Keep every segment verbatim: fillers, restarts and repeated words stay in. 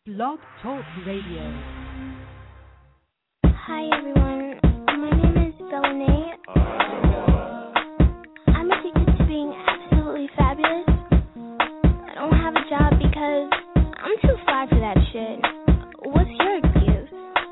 Blog Talk Radio. Hi everyone, my name is Delaney. I'm addicted to being absolutely fabulous. I don't have a job because I'm too fly for that shit. What's your excuse?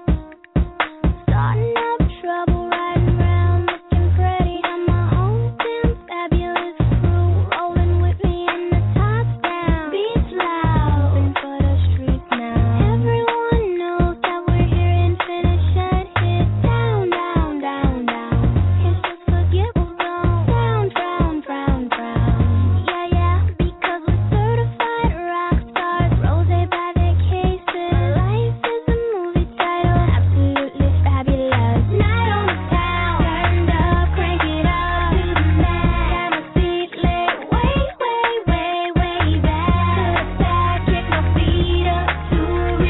Starting up trouble, riding around looking pretty. Got my own damn fabulous crew rolling with me and the top down. Beats loud, moving for the streets now. Everyone knows that we're here and finna shut it down, down, down, down. Here's just forget what's gone. Drown, drown, drown, drown. Yeah, yeah, because we're certified rock stars. Rose by the cases. Life is a movie title, absolutely fabulous. Night on the town, turned up, crank it up to the max. Got my feet lit way, way, way, way back to the back. Kick my feet up to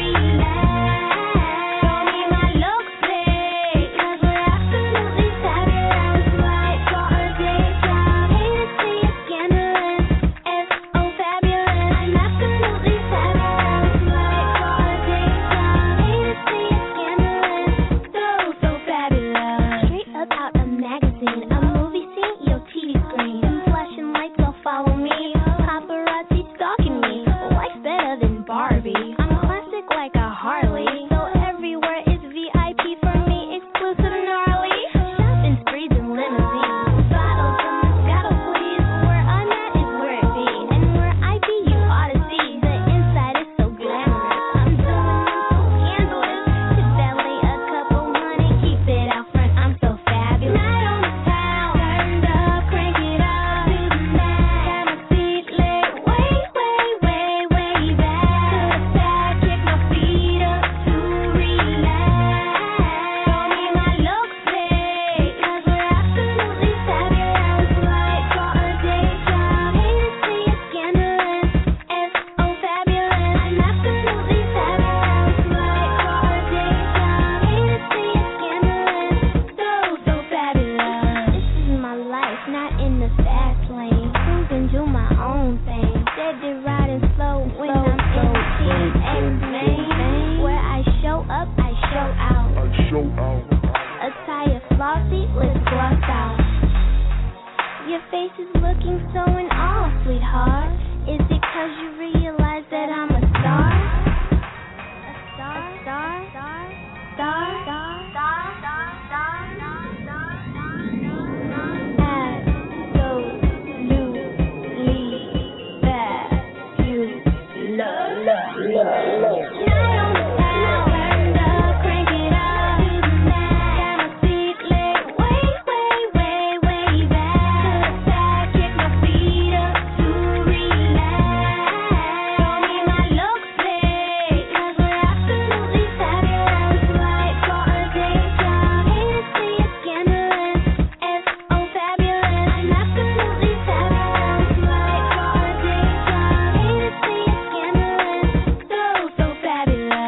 relax. Show me my looks, babe, 'cause we're absolutely fabulous. Right for a day job, hate to see it scandalous. S O fabulous, I'm absolutely fabulous. Right for a day job, hate to see it scandalous. So, so fabulous. Straight up out a magazine, a movie scene, your T V screen. Them flashing lights all follow me. Paparazzi stalking me. Life's better than Barbie. I'm classic like a Harley. So everywhere is V I P for me, exclusive gnarly. Shopping sprees and limousines. Bottles from Moscato, please. Where I'm at is where it be. And where I be, you ought to see. The inside is so glamorous. I'm doing them so scandalous. Could valet a couple money, keep it out front. I'm so fabulous. Night on the town, turned up, crank it up to the max. Got my feet lit way, way, way, way back to the back. Kick my feet up to relax. Show me my looks, babe, 'cause we're absolutely fabulous. Right for a day job, hate to see it scandalous. S O fabulous, I'm absolutely fabulous. Right for a day job, hate to see it scandalous. So, so fabulous. This is my life, not in the fast lane. Cruising, do my own thing. Steady riding slow when I'm in T X main. Where I show up, I show out. I show out. Attire flossy, lips glossed out. Your face is looking so in awe, sweetheart. Is it 'cause you realize that I'm a star? A star? A star? Star? Star? Star? Star? Star? Star? Absolutely fabulous. Night on the town, turned up, crank it up to the max. Got my feet lit way, way, way, way back to the back. Kick my feet up to relax. Show me my looks, babe, 'cause we're absolutely fabulous. Right for a day job, hate to see it scandalous. S O fabulous, I'm absolutely fabulous. Right for a day job, hate to see it scandalous. So, so fabulous.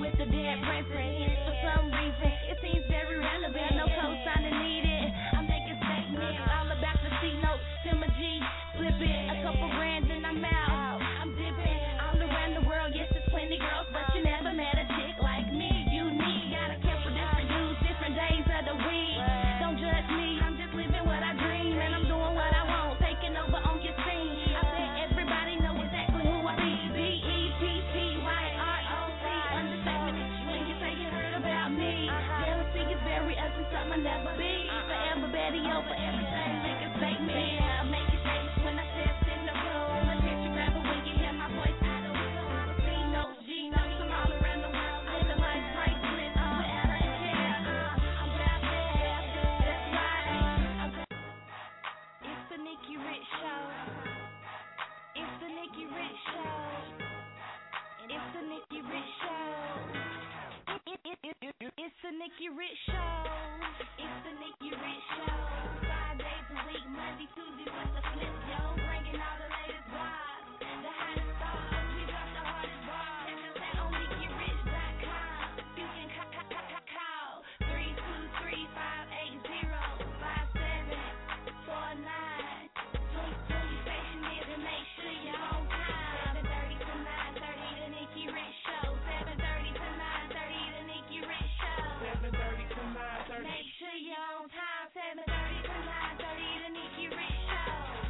with the dead president. For some reason, it seems very relevant. No co-signing needed. I'm making statements all about the C-note. Tim a G, flip it. A couple grand and I'm out. I'm dipping all around the world. Yes, there's plenty girls, but you never met a chick like me. Unique. Got a couple different dudes, different days of the week. Don't judge me. I'm just living what I dream, and I'm doing what I want. Taking over on your scene. I bet everybody know exactly who I be. B E T T Y R O C. Understatement when you say you heard about me. Jealousy is very ugly, something I'll never be. Forever Betty over everything. Make a statement. Yeah, I make it famous when I step in the room. Attention grabber when you hear my voice out of the room. C notes, G notes, I'm all around the world. Living life priceless. I'm forever in care. I'm out there. That's right. It's the Nikki Rich Show. It's the Nikki Rich Show. It's the Nikki Rich Show. It, it, it, it, it, it's the Nikki Rich Show. It's the Nikki Rich Show. Five days a week, Monday, Tuesday, with the flip, yo. Bringing all the latest vibes, the hottest stars. We drop the hardest bars. Check us out on Nikki Rich dot com. You can ca- ca- ca- ca- call three two three, five eight zero, five seven four nine. Twenty station is and make sure you're on time. seven thirty to nine thirty, the Nikki Rich Show. seven thirty to nine thirty, the Nikki Rich Show. seven thirty to nine thirty. Make sure you're on time. seven thirty to nine thirty, the Nikki Rich Show.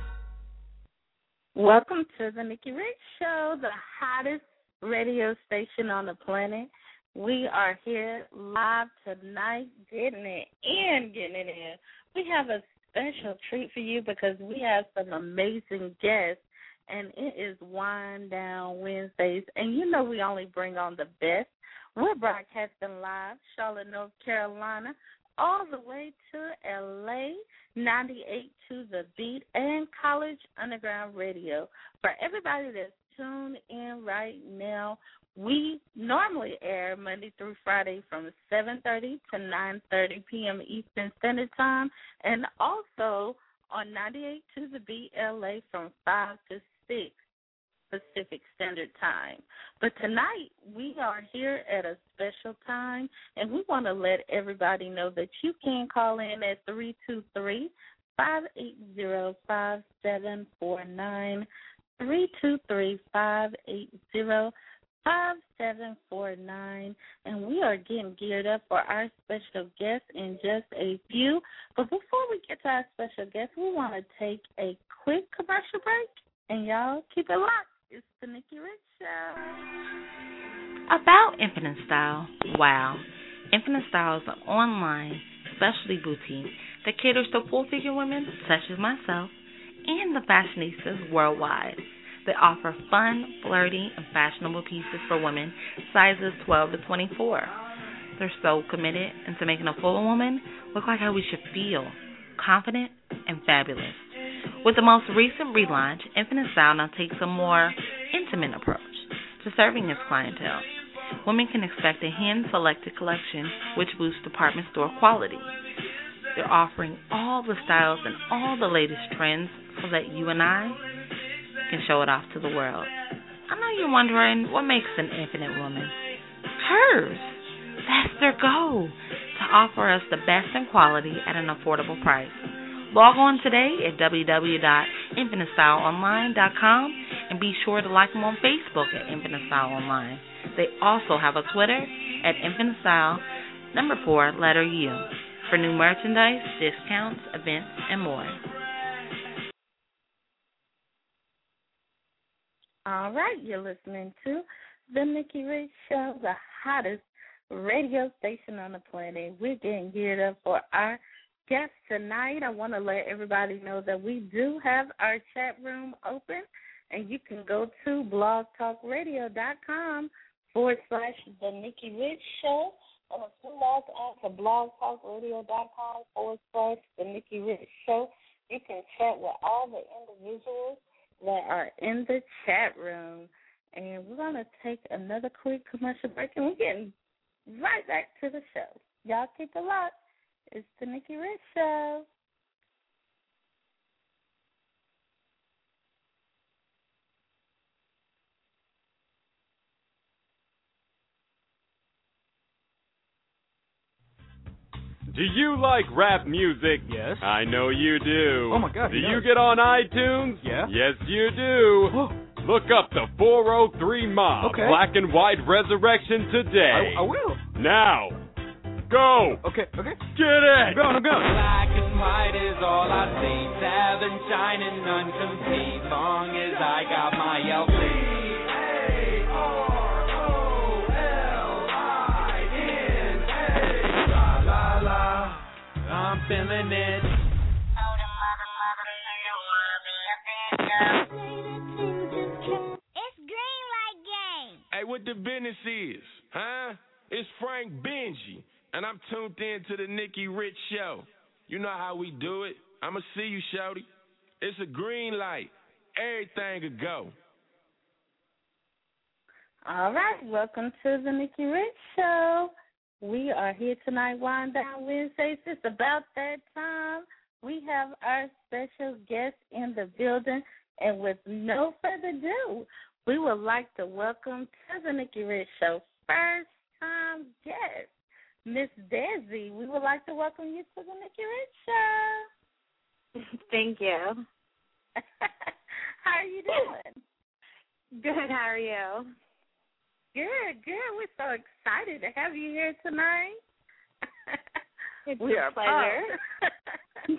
Welcome to the Nikki Rich Show, the hottest radio station on the planet. We are here live tonight, getting it in, getting it in. We have a special treat for you because we have some amazing guests, and it is Wind Down Wednesdays. And you know we only bring on the best. We're broadcasting live, Charlotte, North Carolina, all the way to L A, ninety-eight to The Beat, and College Underground Radio. For everybody that's tuned in right now, we normally air Monday through Friday from seven thirty to nine thirty p.m. Eastern Standard Time, and also on ninety-eight to The Beat L A from five to six Pacific Standard Time. But tonight we are here at a special time, and we want to let everybody know that you can call in at three two three, five eight zero, five seven four nine, three two three, five eight zero, five seven four nine, and we are getting geared up for our special guest in just a few. But before we get to our special guest, we want to take a quick commercial break, and y'all keep it locked. It's the Nikki Rich Show. About Infinite Style. Wow. Infinite Style is an online specialty boutique that caters to full-figure women such as myself and the fashionistas worldwide. They offer fun, flirty, and fashionable pieces for women sizes twelve to twenty-four. They're so committed into making a full woman look like how we should feel, confident and fabulous. With the most recent relaunch, Infinite Style now takes a more intimate approach to serving its clientele. Women can expect a hand-selected collection which boosts department store quality. They're offering all the styles and all the latest trends so that you and I can show it off to the world. I know you're wondering what makes an infinite woman. Hers. That's their goal, to offer us the best in quality at an affordable price. Log on today at w w w dot infinite style online dot com and be sure to like them on Facebook at Infinite Style Online. They also have a Twitter at Infinite Style, number four, letter U, for new merchandise, discounts, events, and more. All right, you're listening to the Nikki Rich Show, the hottest radio station on the planet. We're getting geared up for our guest tonight. I want to let everybody know that we do have our chat room open, and you can go to blogtalkradio.com forward slash the Nikki Rich Show. And if you log on to blogtalkradio.com forward slash the Nikki Rich Show, you can chat with all the individuals that are in the chat room. And we're going to take another quick commercial break, and we're getting right back to the show. Y'all keep it locked. It's the Nikki Rich Show. Do you like rap music? Yes. I know you do. Oh, my God, Do he you does. get on iTunes? Yeah. Yes, you do. Look up the four oh three Mob Okay. Black and White Resurrection today. I, I will. Now, go. Okay, okay. Get it. I'm going, I'm going. Black and white is all I see. Seven shining, none compete. Long as I got my L C. A R O L I N A. La la la. I'm feeling it. It's green light game. Hey, what the business is, huh? It's Frank Benji, and I'm tuned in to the Nikki Rich Show. You know how we do it. I'ma see you, shawty. It's a green light. Everything could go. All right, welcome to the Nikki Rich Show. We are here tonight, Wind Down Wednesdays. It's about that time. We have our special guest in the building, and with no further ado, we would like to welcome to the Nikki Rich Show first time guest, Miss Desi. We would like to welcome you to the Nikki Rich Show. Thank you. How are you doing? Good, how are you? Good, good. We're so excited to have you here tonight. It's we a are pleasure.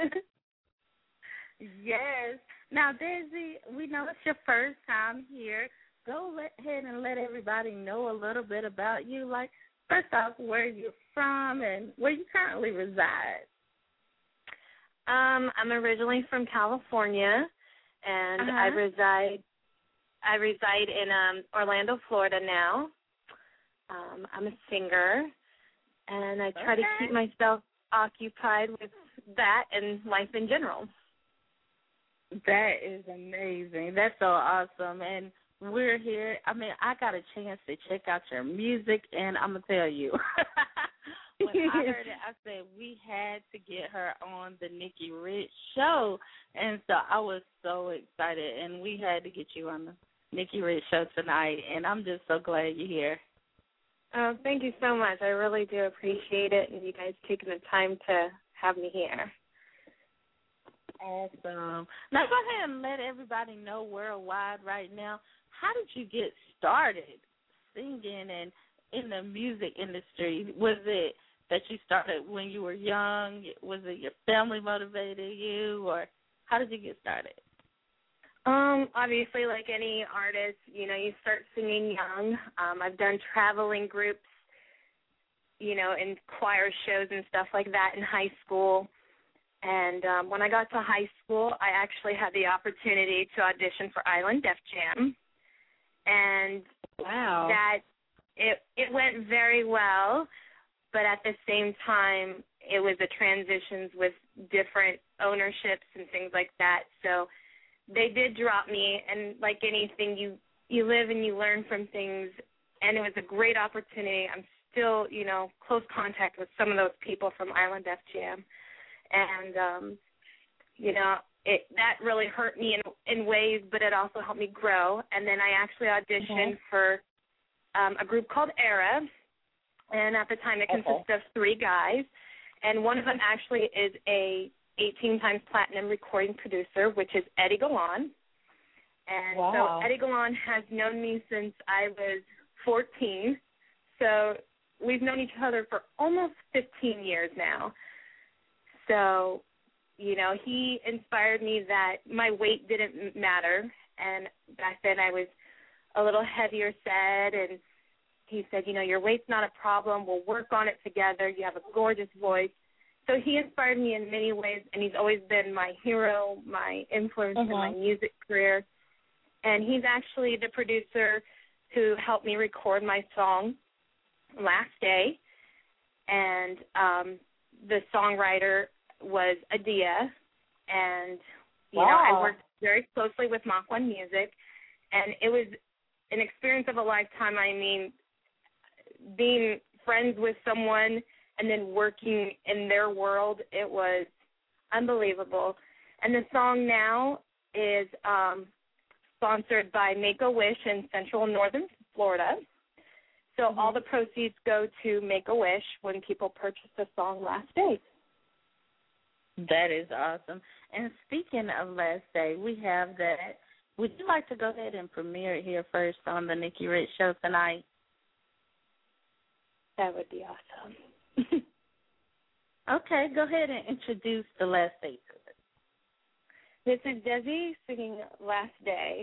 Yes. Now, Daisy, we know it's your first time here. Go let, ahead and let everybody know a little bit about you. Like, first off, where you're from and where you currently reside. Um, I'm originally from California, and Uh-huh. I reside I reside in um, Orlando, Florida now. Um, I'm a singer, and I try Okay. to keep myself occupied with that and life in general. That is amazing. That's so awesome. And we're here. I mean, I got a chance to check out your music, and I'm going to tell you. When I heard it, I said we had to get her on the Nikki Rich Show. And so I was so excited, and we had to get you on the Nikki Rich Show tonight. And I'm just so glad you're here. Oh, thank you so much. I really do appreciate it, and you guys taking the time to have me here. Awesome. Now go ahead and let everybody know worldwide right now, how did you get started singing and in the music industry? Was it that you started when you were young? Was it your family motivated you, or how did you get started? Um, obviously, like any artist, you know, you start singing young. Um, I've done traveling groups, you know, and choir shows and stuff like that in high school. And um, when I got to high school, I actually had the opportunity to audition for Island Def Jam. And wow, that it it went very well, but at the same time, it was a transitions with different ownerships and things like that. So they did drop me, and like anything, you, you live and you learn from things, and it was a great opportunity. I'm still, you know, close contact with some of those people from Island Def Jam. And, um, you know, it that really hurt me in, in ways, but it also helped me grow. And then I actually auditioned Okay. for um, a group called Era, and at the time it consisted Okay. of three guys, and one of them actually is a eighteen times platinum recording producer, which is Eddie Galan. And Wow. so Eddie Galan has known me since I was fourteen, so we've known each other for almost fifteen years now. So, you know, he inspired me that my weight didn't matter, and back then I was a little heavier set, and he said, you know, your weight's not a problem. We'll work on it together. You have a gorgeous voice. So he inspired me in many ways, and he's always been my hero, my influence in my music career. And he's actually the producer who helped me record my song, Last Day. And um, the songwriter was Adia. And, you know, I Wow. worked very closely with Mach one Music. And it was an experience of a lifetime. I mean, being friends with someone and then working in their world, it was unbelievable. And the song now is um, sponsored by Make-A-Wish in Central and Northern Florida. So Mm-hmm. all the proceeds go to Make-A-Wish when people purchase the song Last Day. That is awesome. And speaking of Last Day, we have that. Would you like to go ahead and premiere it here first on the Nikki Rich Show tonight? That would be awesome. Okay, go ahead and introduce the Last Day to us. This is Desi singing Last Day.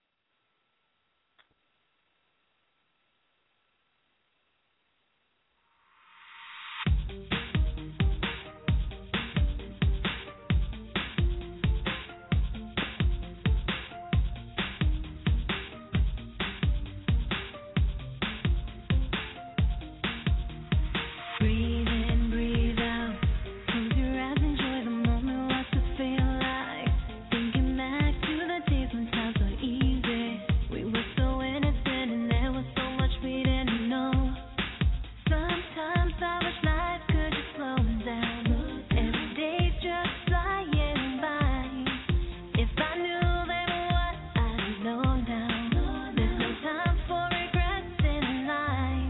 Breathe in, breathe out. Close your eyes, enjoy the moment. What's it feel like? Thinking back to the days when times were easy. We were so innocent and there was so much we didn't know. Sometimes I wish life could just slow down. Every day's just flying by. If I knew then what I know now. There's no time for regrets in life.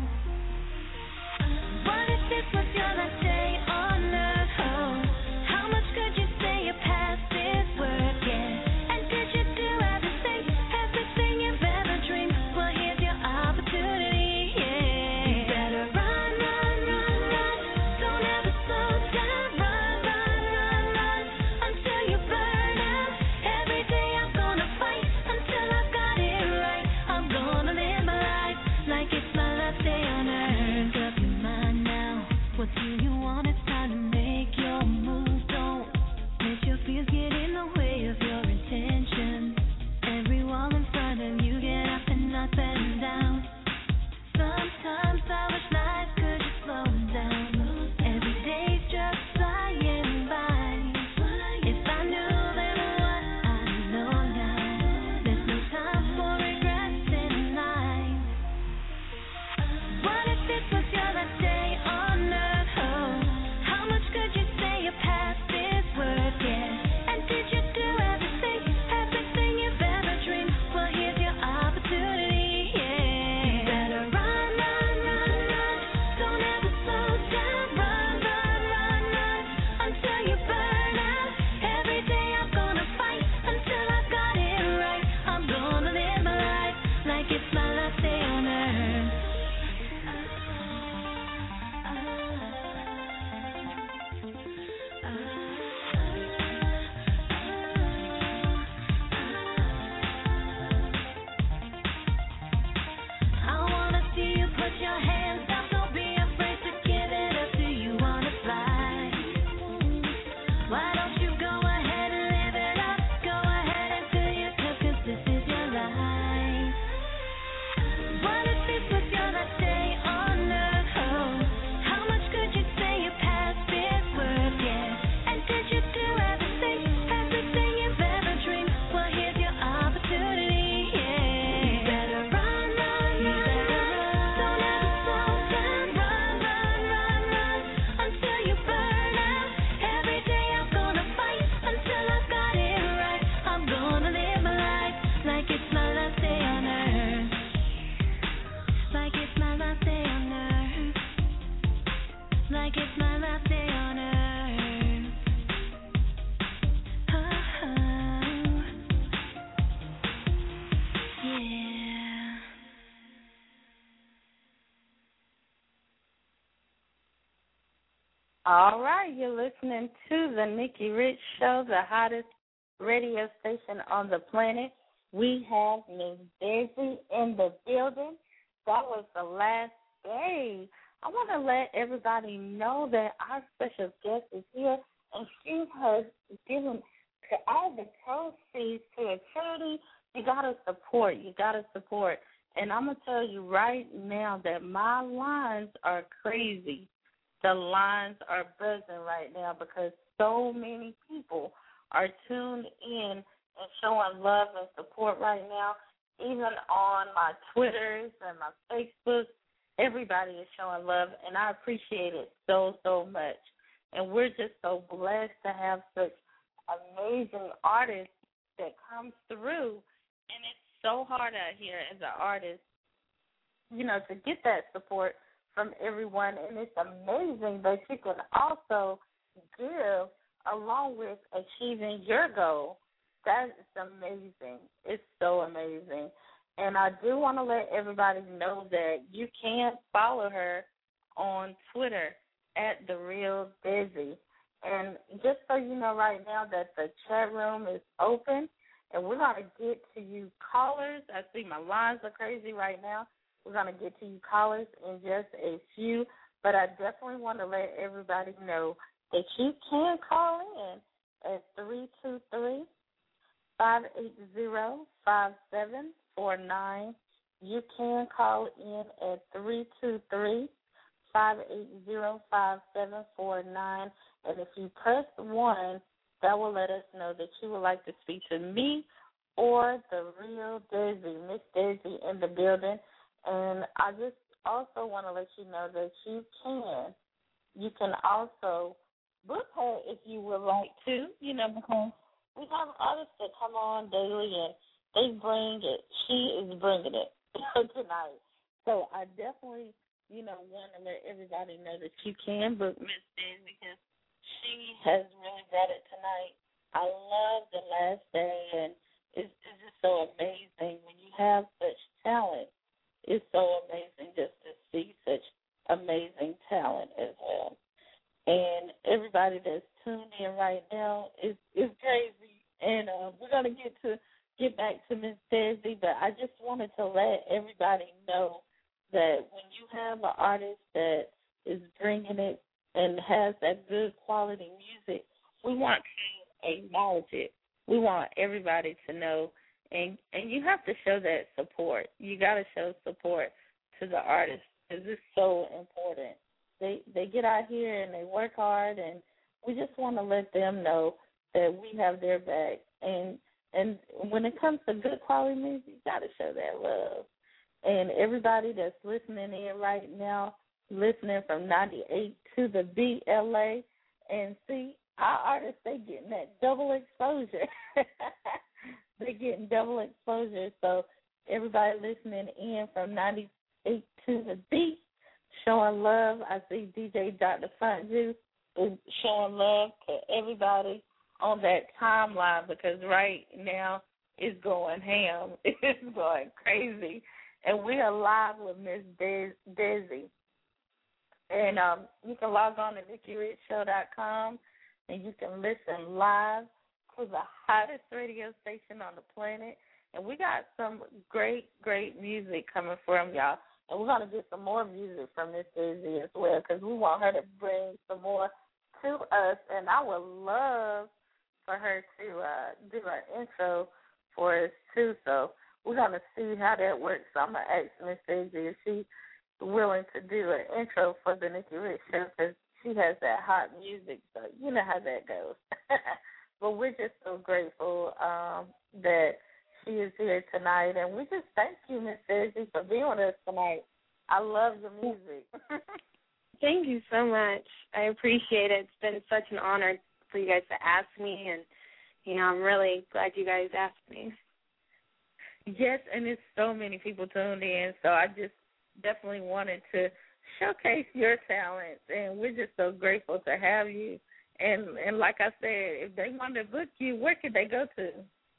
What if this was your last day on earth? Oh, how much could you say your past is worth? Yeah, and did you do everything, everything you've ever dreamed? Well, here's your opportunity. Yeah, you better run, run, run, run. Don't ever slow down. Run, run, run, run until you burn out. Every day I'm gonna fight until I've got it right. I'm gonna live my life like it's my last day on earth. Up your mind now. What do you want? It's time to make your move. Don't let your fears get in the way of your intentions. Every wall in front of you, get up and knock them down. Sometimes I wish life could just slow down. Every day's just flying by. If I knew then what I know now. There's no time for regrets in life. What if this was your last day on earth? Oh, how much could you say your past is worth? Yeah, and did you do everything, everything you've ever dreamed? Well, here's your opportunity. Yeah, you better run, run, run, run. Don't ever slow down. Run, run, run, run until you burn out. Every day I'm gonna fight until I've got it right. I'm gonna live my life like it's my last day on earth. I wanna see you put your hands up. Don't be afraid to give it up. Do you wanna fly? Why don't you go ahead and live it up? Go ahead and fill your cup, 'cause this is your life. What if this was your last day on earth? Oh, how much could you say your past is worth? Yeah, and did you do everything, everything you've ever dreamed? Well, here's your opportunity. Yeah, you better run, run, run, run. Don't ever slow down. Run, run, run, run until you burn out. Every day I'm gonna fight until I've got it right. I'm gonna live my life like it's my last day on earth. Like it's my last day on earth. Like it's my last day on earth. Oh, yeah. All right, you're listening to the Nikki Rich Show, the hottest radio station on the planet. We have Miss Desi in the building. That was the last day. I want to let everybody know that our special guest is here, and she has given to all the proceeds to a charity. You got to support. You got to support. And I'm going to tell you right now that my lines are crazy. The lines are buzzing right now because so many people are tuned in and showing love and support right now. Even on my Twitters and my Facebooks, everybody is showing love, and I appreciate it so, so much. And we're just so blessed to have such amazing artists that come through. And it's so hard out here as an artist you know, to get that support from everyone. And it's amazing that you can also give along with achieving your goal. That is amazing. It's so amazing. And I do want to let everybody know that you can follow her on Twitter at The Real Desi. And just so you know right now that the chat room is open, and we're going to get to you callers. I see my lines are crazy right now. We're going to get to you callers in just a few, but I definitely want to let everybody know that you can call in at three two three, five eight zero, five seven four nine. You can call in at three two three, five eight zero, five seven four nine. And if you press one, that will let us know that you would like to speak to me or the real Desi, Miss Desi in the building. And I just also want to let you know that you can. You can also book her if you would like to, you know, because we have artists that come on daily and they bring it. She is bringing it tonight. So I definitely, you know, want to let everybody know that you can book Miss Desi because she has really brought it tonight. I love the last day, and it's, it's just so amazing when you have such talent. It's so amazing just to see such amazing talent as well. And everybody that's tuned in right now is is crazy. And uh, we're gonna get to get back to Miss Desi, but I just wanted to let everybody know that when you have an artist that is bringing it and has that good quality music, we want to acknowledge it. We want everybody to know, and and you have to show that support. You got to show support to the artist because it's so important. They they get out here and they work hard, and we just want to let them know that we have their back. And and when it comes to good quality music, you got to show that love. And everybody that's listening in right now, listening from ninety-eight to the B L A, and see, our artists, they getting that double exposure. They're getting double exposure. So everybody listening in from ninety-eight to the B, showing love. I see D J Doctor Funk Juice is showing love to everybody on that timeline because right now it's going ham. It's going crazy. And we are live with Miss Des- Desi. And um, you can log on to Nikki Rich Show dot com and you can listen live to the hottest radio station on the planet. And we got some great, great music coming from y'all. And we're going to get some more music from Miss Desi as well because we want her to bring some more to us. And I would love for her to uh, do an intro for us, too. So we're going to see how that works. So I'm going to ask Miss Desi if she's willing to do an intro for the Nikki Rich Show because she has that hot music. So you know how that goes. But we're just so grateful um, that she is here tonight. And we just thank you, Miss Desi, for being with us tonight. I love your music. Thank you so much. I appreciate it. It's been such an honor for you guys to ask me, and, you know, I'm really glad you guys asked me. Yes, and it's so many people tuned in, so I just definitely wanted to showcase your talents, and we're just so grateful to have you. And and like I said, if they want to book you, where could they go to?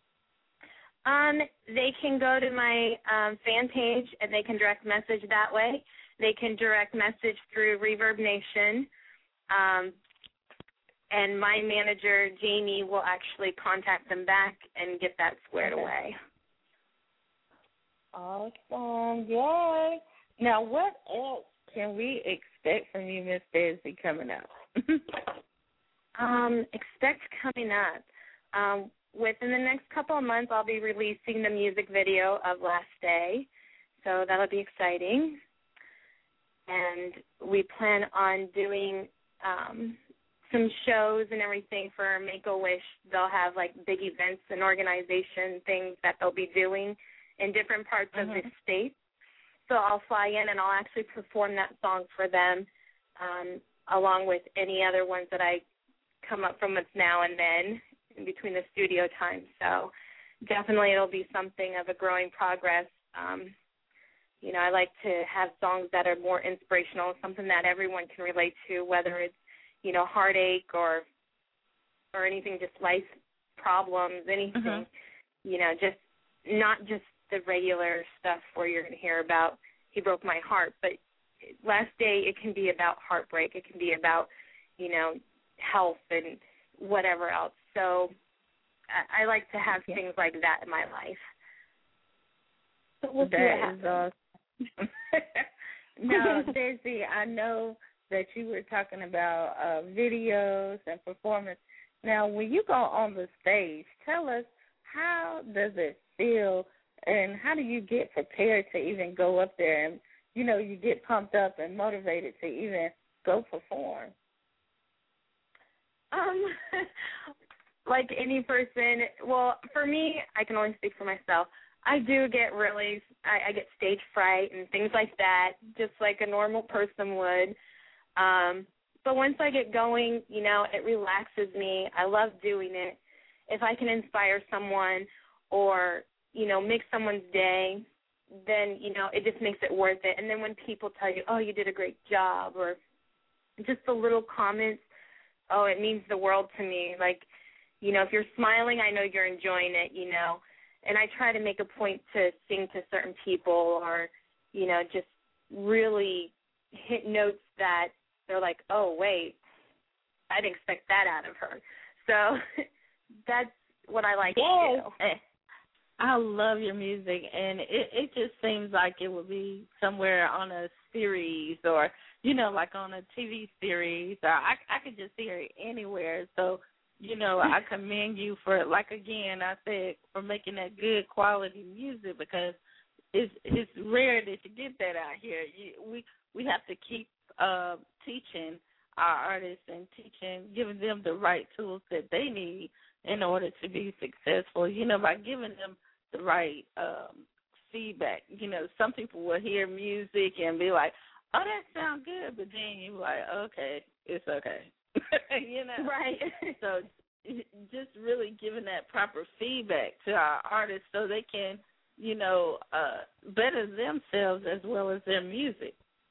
Um, they can go to my um, fan page, and they can direct message that way. They can direct message through Reverb Nation, um, and my manager, Jamie, will actually contact them back and get that squared okay. away. Awesome, yay. Now, what else can we expect from you, Miss Desi, coming up? um, expect coming up. Um, within the next couple of months, I'll be releasing the music video of Last Day, so that'll be exciting. And we plan on doing um, some shows and everything for Make-A-Wish. They'll have, like, big events and organization things that they'll be doing in different parts mm-hmm. of the state. So I'll fly in and I'll actually perform that song for them, um, along with any other ones that I come up from with now and then in between the studio time. So definitely it'll be something of a growing progress. Um, You know, I like to have songs that are more inspirational, something that everyone can relate to, whether it's, you know, heartache or or anything, just life problems, anything. Mm-hmm. You know, just not just the regular stuff where you're going to hear about, he broke my heart, but last day it can be about heartbreak. It can be about, you know, health and whatever else. So I, I like to have yeah. things like that in my life. So we'll see what happens. Awesome. Now, Daisy, I know that you were talking about uh, videos and performance. Now, when you go on the stage, tell us, how does it feel and how do you get prepared to even go up there and, you know, you get pumped up and motivated to even go perform? Um, like any person, well, for me, I can only speak for myself. I do get really, I, I get stage fright and things like that, just like a normal person would. Um, but once I get going, you know, it relaxes me. I love doing it. If I can inspire someone or, you know, make someone's day, then, you know, it just makes it worth it. And then when people tell you, oh, you did a great job, or just the little comments, oh, it means the world to me. Like, you know, if you're smiling, I know you're enjoying it, you know. And I try to make a point to sing to certain people or, you know, just really hit notes that they're like, oh, wait, I didn't expect that out of her. So that's what I like yes. to do. I love your music, and it, it just seems like it would be somewhere on a series or, you know, like on a T V series. Or I, I could just hear it anywhere. So, you know, I commend you for, like, again, I said, for making that good quality music because it's it's rare that you get that out here. You, we we have to keep uh, teaching our artists and teaching, giving them the right tools that they need in order to be successful, you know, by giving them the right um, feedback. You know, some people will hear music and be like, oh, that sounds good, but then you're like, okay, it's okay. You know? Right. So just really giving that proper feedback to our artists so they can, you know, uh, better themselves as well as their music.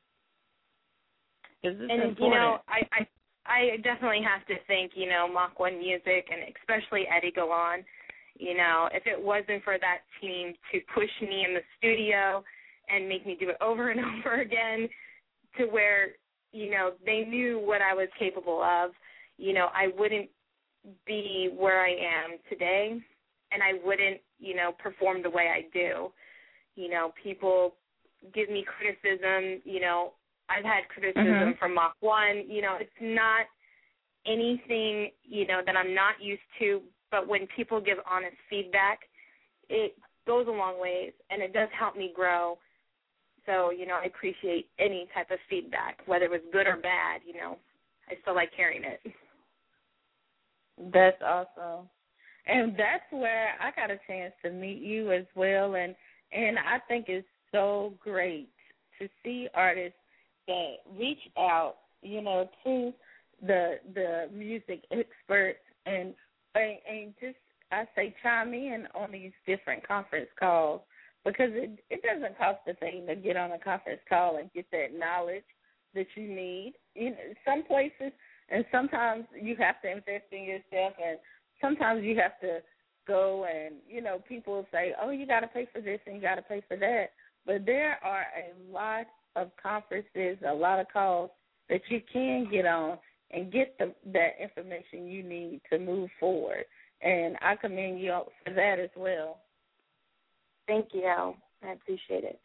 And, important. you know, I, I I definitely have to thank, you know, Mach one Music and especially Eddie Galan. You know, if it wasn't for that team to push me in the studio and make me do it over and over again to where, you know, they knew what I was capable of, you know, I wouldn't be where I am today and I wouldn't, you know, perform the way I do. You know, people give me criticism, you know, I've had criticism mm-hmm. from Mach one. You know, it's not anything, you know, that I'm not used to, but when people give honest feedback, it goes a long ways, and it does help me grow. So, you know, I appreciate any type of feedback, whether it was good or bad, you know. I still like hearing it. That's awesome. And that's where I got a chance to meet you as well, and, and I think it's so great to see artists that reach out, you know, to the the music experts and, and and just, I say, chime in on these different conference calls because it, it doesn't cost a thing to get on a conference call and get that knowledge that you need. You know, some places, and sometimes you have to invest in yourself, and sometimes you have to go and, you know, people say, oh, you got to pay for this and you got to pay for that. But there are a lot of conferences, a lot of calls that you can get on and get the, that information you need to move forward. And I commend you for that as well. Thank you. I appreciate it.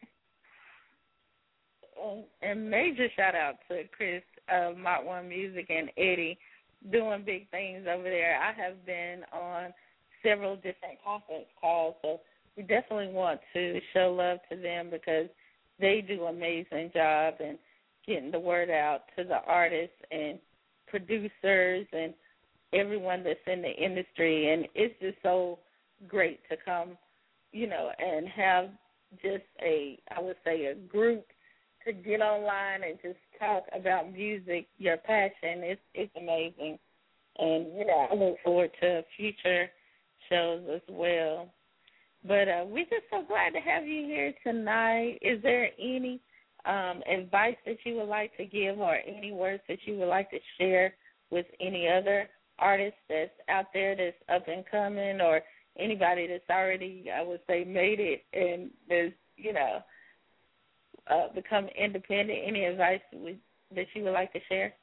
And, and major shout out to Chris of Mach one Music and Eddie doing big things over there. I have been on several different conference calls, so we definitely want to show love to them because they do an amazing job in getting the word out to the artists and producers and everyone that's in the industry. And it's just so great to come, you know, and have just a, I would say, a group to get online and just talk about music, your passion. It's, it's amazing. And, you know, I look forward to future shows as well. But uh, we're just so glad to have you here tonight. Is there any um, advice that you would like to give or any words that you would like to share with any other artists that's out there that's up and coming, or anybody that's already, I would say, made it and is, you know, uh, become independent? Any advice we, that you would like to share?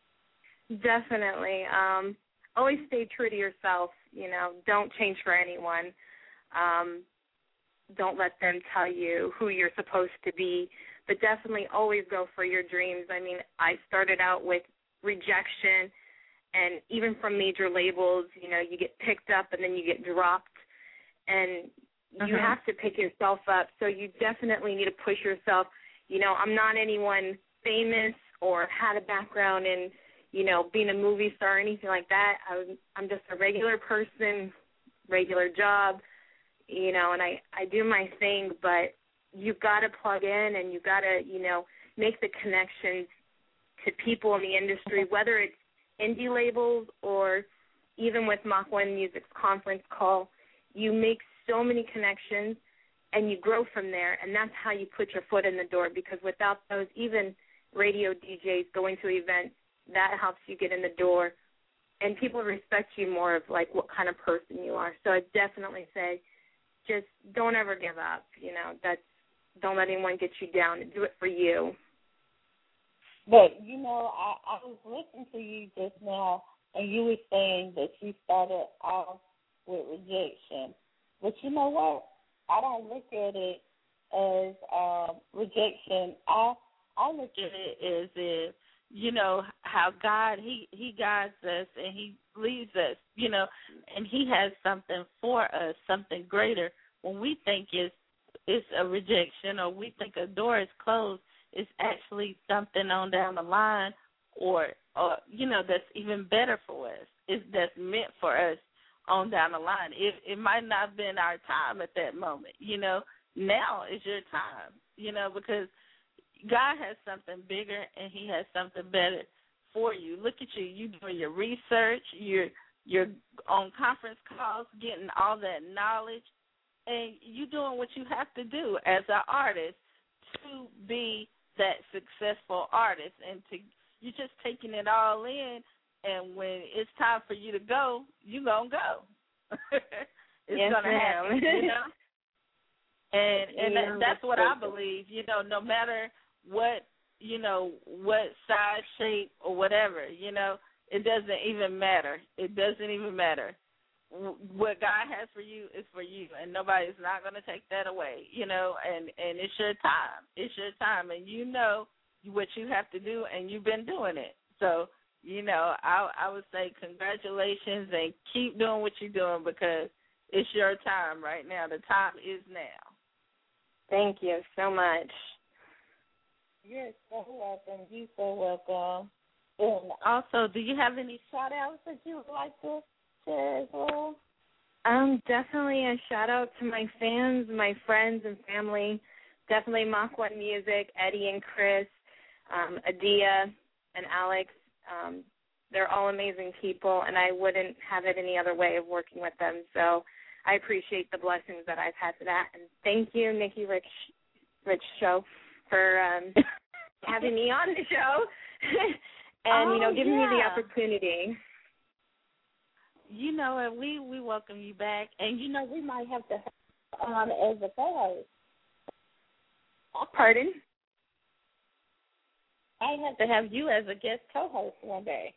Definitely. Um, always stay true to yourself. You know, don't change for anyone. Um, don't let them tell you who you're supposed to be, but definitely always go for your dreams. I mean, I started out with rejection, and even from major labels, you know, you get picked up and then you get dropped, and you uh-huh. have to pick yourself up. So you definitely need to push yourself. You know, I'm not anyone famous or had a background in, you know, being a movie star or anything like that. I was, I'm just a regular person, regular job, you know, and I, I do my thing, but you've got to plug in and you've got to, you know, make the connections to people in the industry, whether it's indie labels or even with Mach one Music's conference call. You make so many connections and you grow from there, and that's how you put your foot in the door, because without those, even radio D Js going to events, that helps you get in the door, and people respect you more of, like, what kind of person you are. So I definitely say just don't ever give up. You know, that's, don't let anyone get you down. Do it for you. But, you know, I, I was listening to you just now, and you were saying that you started off with rejection. But you know what? I don't look at it as um, rejection. I I look at it as if, you know, how God, he, he guides us and he leads us, you know, and he has something for us, something greater. When we think it's, it's a rejection or we think a door is closed, it's actually something on down the line or, or you know, that's even better for us. It's that's meant for us on down the line. It, it might not have been our time at that moment, you know. Now is your time, you know, because God has something bigger and he has something better for you. Look at you. You doing your research. You're, you're on conference calls getting all that knowledge, and you doing what you have to do as an artist to be that successful artist, and to you're just taking it all in, and when it's time for you to go, you're going to go. It's yes, going to happen, you know? And and yeah, that, that's what I believe, you know, no matter what, you know, what size, shape, or whatever, you know, it doesn't even matter. It doesn't even matter. What God has for you is for you, and nobody's not going to take that away, you know, and, and it's your time. It's your time, and you know what you have to do, and you've been doing it. So, you know, I, I would say congratulations and keep doing what you're doing, because it's your time right now. The time is now. Thank you so much. You're so welcome. You're so welcome. And also, do you have any shout-outs that you would like to share as well? Um, definitely a shout-out to my fans, my friends and family. Definitely Mach one Music, Eddie and Chris, um, Adia and Alex. Um, they're all amazing people, and I wouldn't have it any other way of working with them. So I appreciate the blessings that I've had for that. And thank you, Nikki Rich, Rich Show, for um, having me on the show and, oh, you know, giving yeah. me the opportunity. You know, and we, we welcome you back. And, you know, we might have to have on as a co-host. Pardon? I have to have you as a guest co-host one day.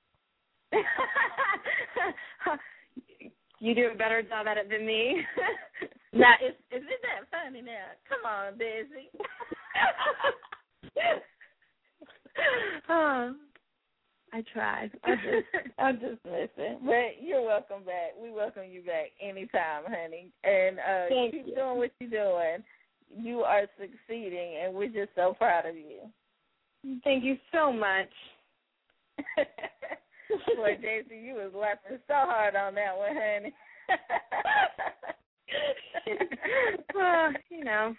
You do a better job at it than me. Now, is, is it that funny now? Come on, Daisy. oh, I tried. I just, I just listen. But you're welcome back. We welcome you back anytime, honey. And uh, keep you. doing what you're doing. You are succeeding, and we're just so proud of you. Thank you so much. Boy, Daisy, you was laughing so hard on that one, honey. Well, you know.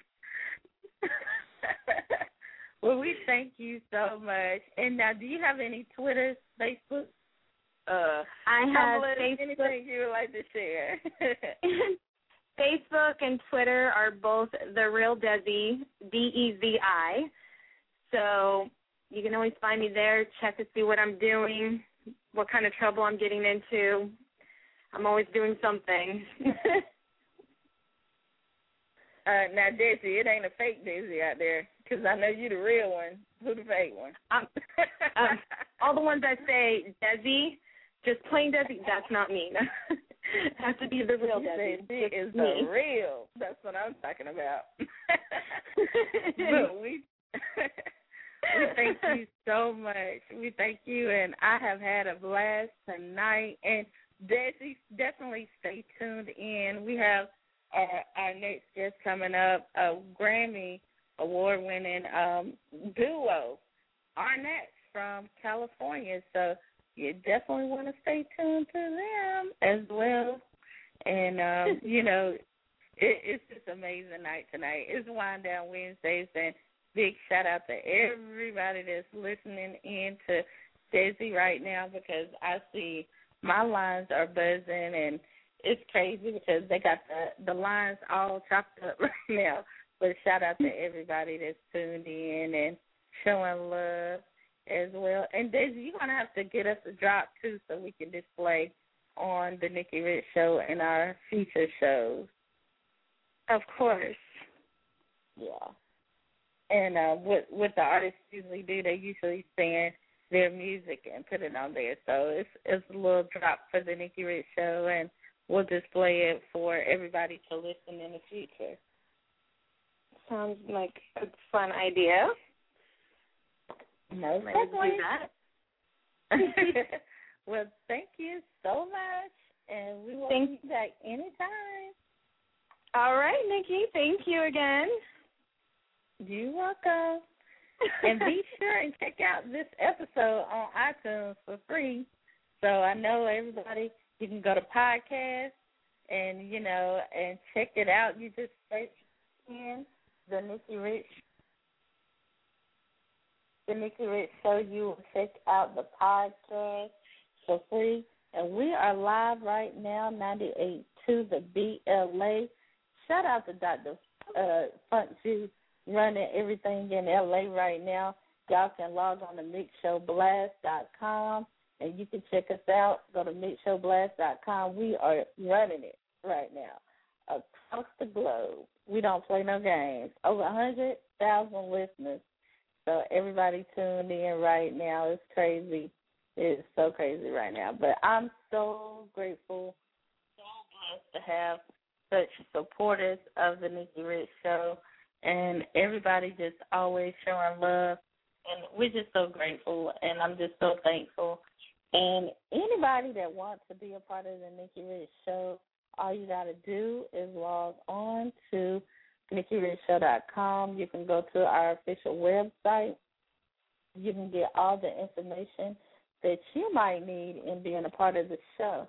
Well, we thank you so much. And now, do you have any Twitter, Facebook? Uh, I have Tumblr, Facebook. Anything you would like to share? Facebook and Twitter are both The Real Dezi, D E Z I. So you can always find me there, check to see what I'm doing, what kind of trouble I'm getting into. I'm always doing something. uh, now, Desi, it ain't a fake Desi out there, because I know you the real one. Who the fake one? Um, um, all the ones that say Desi, just plain Desi, that's not me. It has to be the real Desi. It is the real. That's what I'm talking about. But we, we thank you so much. We thank you, and I have had a blast tonight. And Desi, definitely stay tuned in. We have our, our next guest coming up, a Grammy award-winning um, duo, Arnett from California. So you definitely want to stay tuned to them as well. And, um, you know, it, it's just an amazing night tonight. It's Wind Down Wednesdays, and big shout-out to everybody that's listening in to Desi right now, because I see my lines are buzzing, and it's crazy because they got the, the lines all chopped up right now. But shout-out to everybody that's tuned in and showing love as well. And Daisy, you're going to have to get us a drop, too, so we can display on the Nikki Rich Show and our future shows. Of course. Yeah. And uh, what, what the artists usually do, they usually send their music and put it on there. So it's, it's a little drop for the Nikki Rich Show, and we'll display it for everybody to listen in the future. Sounds like a fun idea. No, Maybe do that. Well, thank you so much, and we will thank be back anytime. All right, Nikki. Thank you again. You're welcome. And be sure and check out this episode on iTunes for free. So I know everybody, you can go to podcast and, you know, and check it out. You just search in the Nikki Rich, the Nikki Rich Show. You will check out the podcast for free. And we are live right now, ninety-eight point two, the B L A. Shout out to Doctor Uh, Funk Juice, running everything in L A right now. Y'all can log on to mix show blast dot com, and you can check us out. Go to mix show blast dot com. We are running it right now across the globe. We don't play no games. Over one hundred thousand listeners. So everybody tuned in right now. It's crazy. It's so crazy right now. But I'm so grateful, so blessed to have such supporters of the Nikki Rich Show. And everybody just always showing love. And we're just so grateful, and I'm just so thankful. And anybody that wants to be a part of the Nikki Rich Show, all you got to do is log on to nikki rich show dot com. You can go to our official website. You can get all the information that you might need in being a part of the show.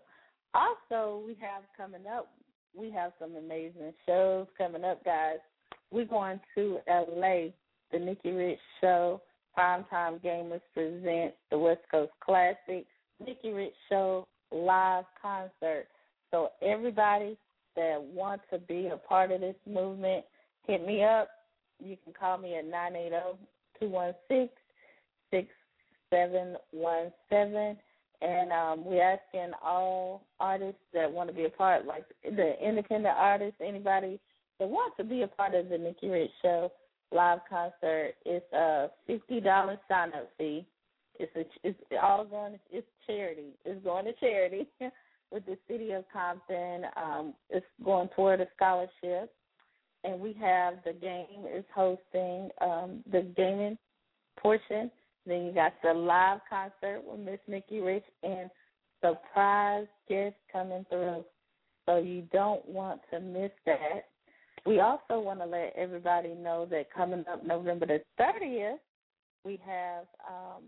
Also, we have coming up, we have some amazing shows coming up, guys. We're going to L A. The Nikki Rich Show, Primetime Gamers presents the West Coast Classic Nikki Rich Show live concert. So everybody that wants to be a part of this movement, hit me up. You can call me at nine eight zero, two one six, six seven one seven. And um, we're asking all artists that want to be a part, like the independent artists, anybody that wants to be a part of the Nikki Rich Show live concert. It's a fifty dollars sign-up fee. It's a, it's all going. It's charity. It's going to charity with the city of Compton. Um, it's going toward a scholarship, and we have the game is hosting um, the gaming portion. Then you got the live concert with Miss Nikki Rich and surprise guests coming through. So you don't want to miss that. We also want to let everybody know that coming up November the thirtieth, we have um,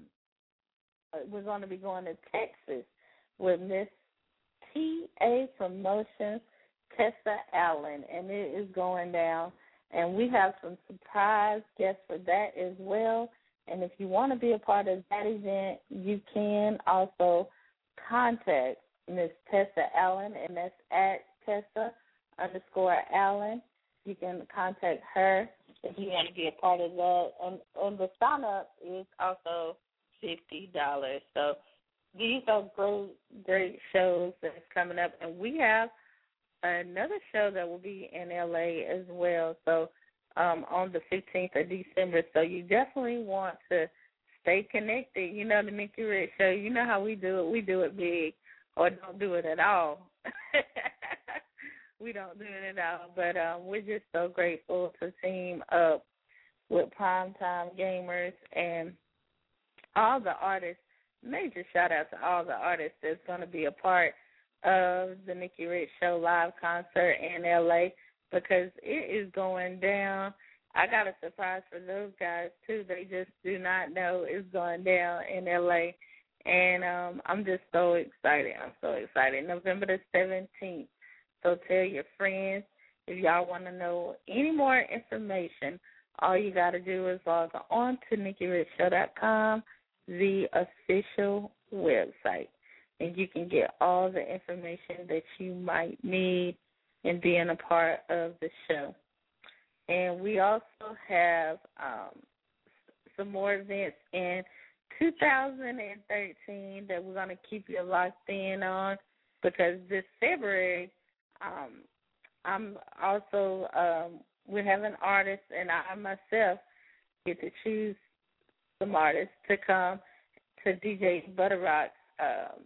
we're going to be going to Texas with Miss T A Promotions, Tessa Allen, and it is going down. And we have some surprise guests for that as well. And if you want to be a part of that event, you can also contact Miss Tessa Allen, and that's at Tessa underscore Allen. You can contact her if you want to be a part of that. And, and the sign-up is also fifty dollars. So these are great, great shows that's coming up. And we have another show that will be in L A as well, so um, on the fifteenth of December. So you definitely want to stay connected. You know, the Nikki Rich Show, you know how we do it. We do it big or don't do it at all. We don't do it at all. But um, we're just so grateful to team up with Primetime Gamers and all the artists. Major shout-out to all the artists that's going to be a part of the Nikki Rich Show live concert in L A, because it is going down. I got a surprise for those guys, too. They just do not know it's going down in L A, and um, I'm just so excited. I'm so excited. November the seventeenth. So tell your friends. If y'all want to know any more information, all you got to do is log on to Nikki Rich Show dot com, the official website, and you can get all the information that you might need in being a part of the show. And we also have um, some more events in two thousand thirteen that we're going to keep you locked in on, because this February, um, I'm also, um, we have an artist, and I myself get to choose some artists to come to D J Butter Rock's um,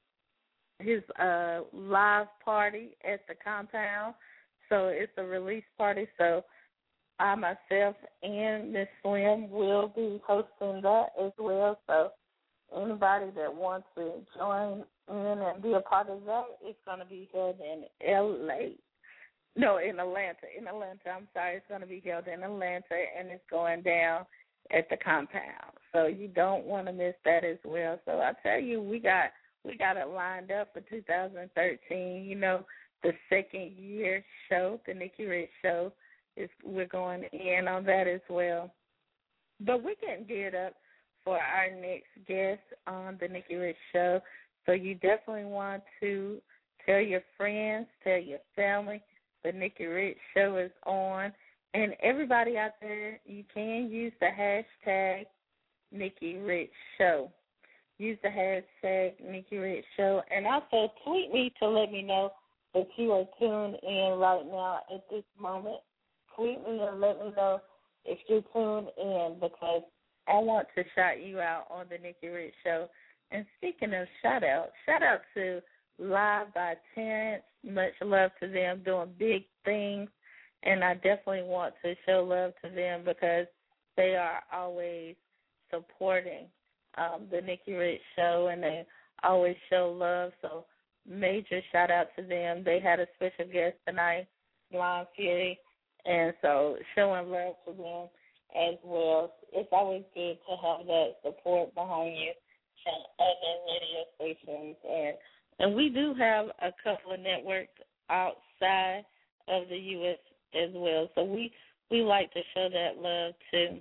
his uh, live party at the compound. So it's a release party. So I myself and Miss Slim will be hosting that as well. So anybody that wants to join in and be a part of that, it's going to be held in L A. No, in Atlanta. In Atlanta, I'm sorry. It's going to be held in Atlanta, and it's going down at the compound. So you don't want to miss that as well. So I tell you, we got we got it lined up for two thousand thirteen. You know, the second year show, the Nikki Rich Show, is we're going in on that as well. But we're getting geared up for our next guest on the Nikki Rich Show. So you definitely want to tell your friends, tell your family, the Nikki Rich Show is on. And everybody out there, you can use the hashtag Nikki Rich Show. Use the hashtag Nikki Rich Show. And also tweet me to let me know that you are tuned in right now at this moment. Tweet me and let me know if you're tuned in, because I want to shout you out on the Nikki Rich Show. And speaking of shout-out, shout-out to Live by Terrence. Much love to them, doing big things. And I definitely want to show love to them because they are always supporting um, the Nikki Rich Show, and they always show love. So major shout-out to them. They had a special guest tonight, Blonde Fury, and so showing love to them as well. It's always good to have that support behind you from other radio stations. And, and we do have a couple of networks outside of the U S as well. So we, we like to show that love too.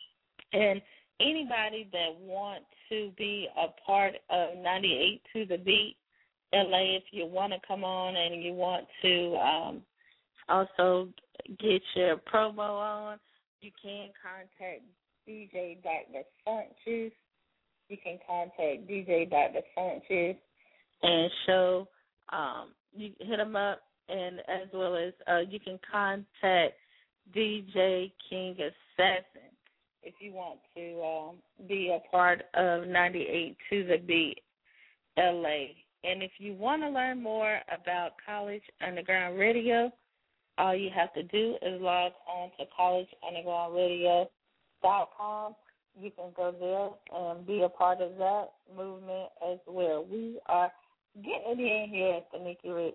And anybody that wants to be a part of ninety-eight to the Beat L A, if you want to come on and you want to um, also get your promo on, you can contact D J Doctor Funk Juice. You can contact D J Doctor Funk Juice and show, um, you hit him up, and as well as uh, you can contact D J King Assassin if you want to um, be a part of ninety-eight to the Beat L A. And if you want to learn more about College Underground Radio, all you have to do is log on to college underground radio dot com. You can go there and be a part of that movement as well. We are getting it in here at the Nikki Rich.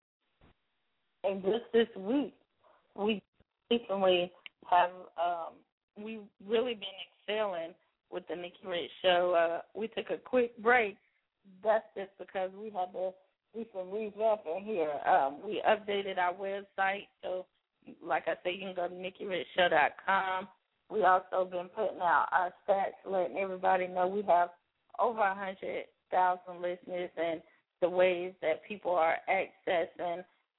And just this week, we recently have um, we've really been excelling with the Nikki Rich Show. Uh, we took a quick break. That's just because we had to do some revamping here. Um, we updated our website, so like I said, you can go to Nikki Rich Show dot com. We also been putting out our stats, letting everybody know we have over one hundred thousand listeners, and the ways that people are accessing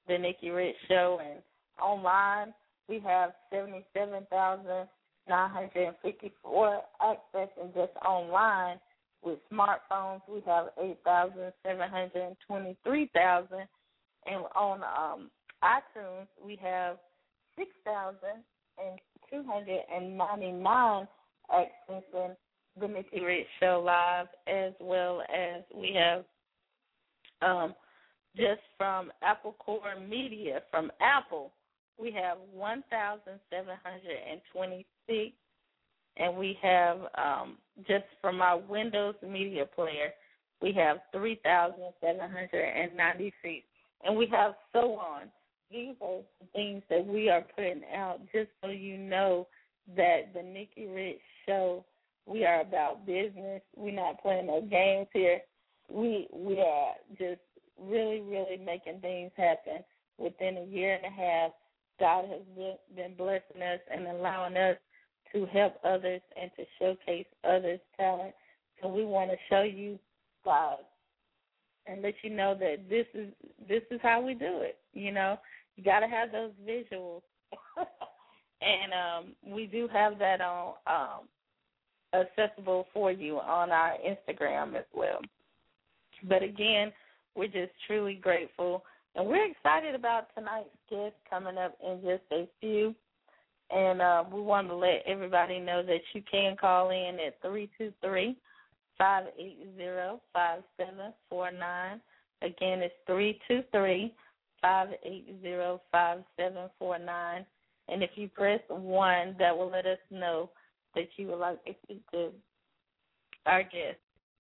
The Nikki Rich Show. And online, we have seventy-seven thousand nine hundred fifty-four accessing just online. With smartphones, we have eight thousand seven hundred twenty-three thousand. And on um, iTunes, we have six thousand two hundred ninety-nine accessing the Nikki Rich Show live, as well as we have um, just from Apple Core Media, from Apple, we have one thousand seven hundred twenty-six, and we have um, just from our Windows Media Player, we have three thousand seven hundred ninety-six, and we have so on. These are the things that we are putting out just so you know that the Nikki Rich Show, we are about business. We're not playing no games here. We we are just really, really making things happen. Within a year and a half, God has been, been blessing us and allowing us to help others and to showcase others' talent. So we want to show you live and let you know that this is this is how we do it. You know, you got to have those visuals, and um, we do have that on um, accessible for you on our Instagram as well. But again, we're just truly grateful, and we're excited about tonight's guest coming up in just a few. And uh, we want to let everybody know that you can call in at three two three, five eight zero, five seven four nine. Again, it's three two three, five eight zero, five seven four nine. And if you press one, that will let us know that you would like to speak to our guest.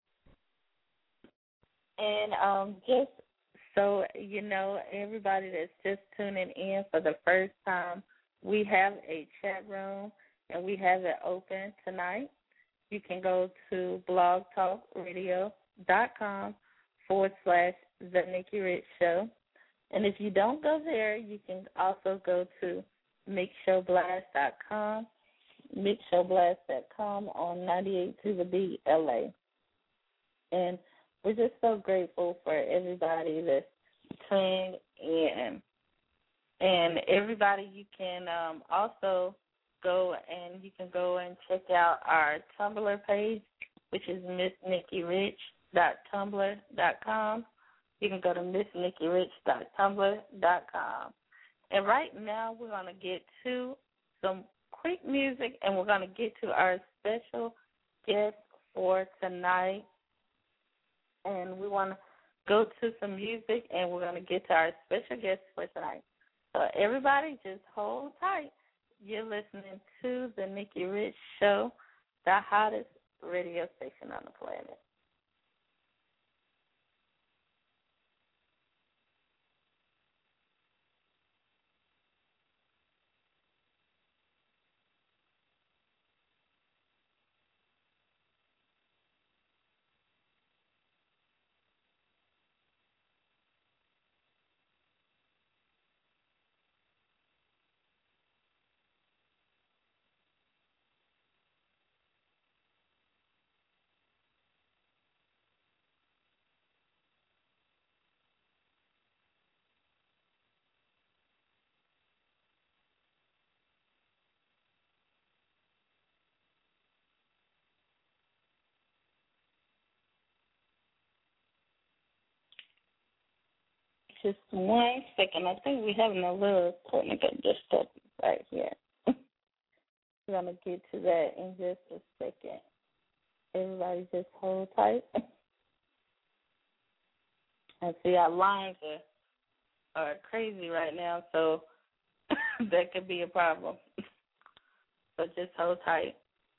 And um, just so you know, everybody that's just tuning in for the first time, we have a chat room, and we have it open tonight. You can go to blogtalkradio.com forward slash The Nikki Rich Show. And if you don't go there, you can also go to mix show blast dot com, mix show blast dot com on ninety-eight to the B L A. And we're just so grateful for everybody that's tuning in. And everybody, you can um, also go and you can go and check out our Tumblr page, which is miss nikki rich dot tumblr dot com. You can go to miss nikki rich dot tumblr dot com. And right now we're going to get to some quick music, and we're going to get to our special guest for tonight. And we want to go to some music, and we're going to get to our special guest for tonight. So everybody just hold tight. You're listening to The Nikki Rich Show, the hottest radio station on the planet. Just one second. I think we're having a little technical difficulty right here. We're going to get to that in just a second. Everybody just hold tight. I see our lines are, are crazy right now, so that could be a problem. So just hold tight.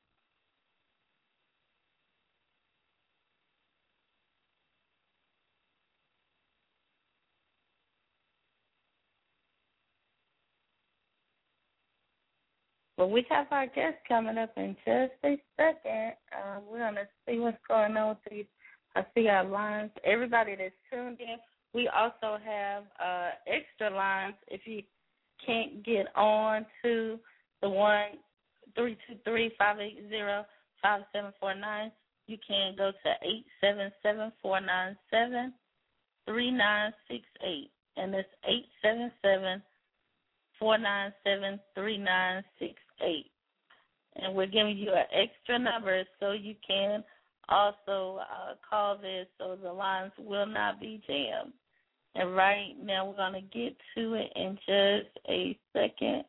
Well, we have our guest coming up in just a second. Uh, we're going to see what's going on. See, I see our lines. Everybody that's tuned in, we also have uh, extra lines. If you can't get on to the one three two three, five eight zero, five seven four nine, you can go to eight seven seven, four nine seven, three nine six eight. and it's eight seven seven, four nine seven, three nine six eight. And we're giving you an extra number so you can also uh, call this so the lines will not be jammed. And right now we're going to get to it in just a second.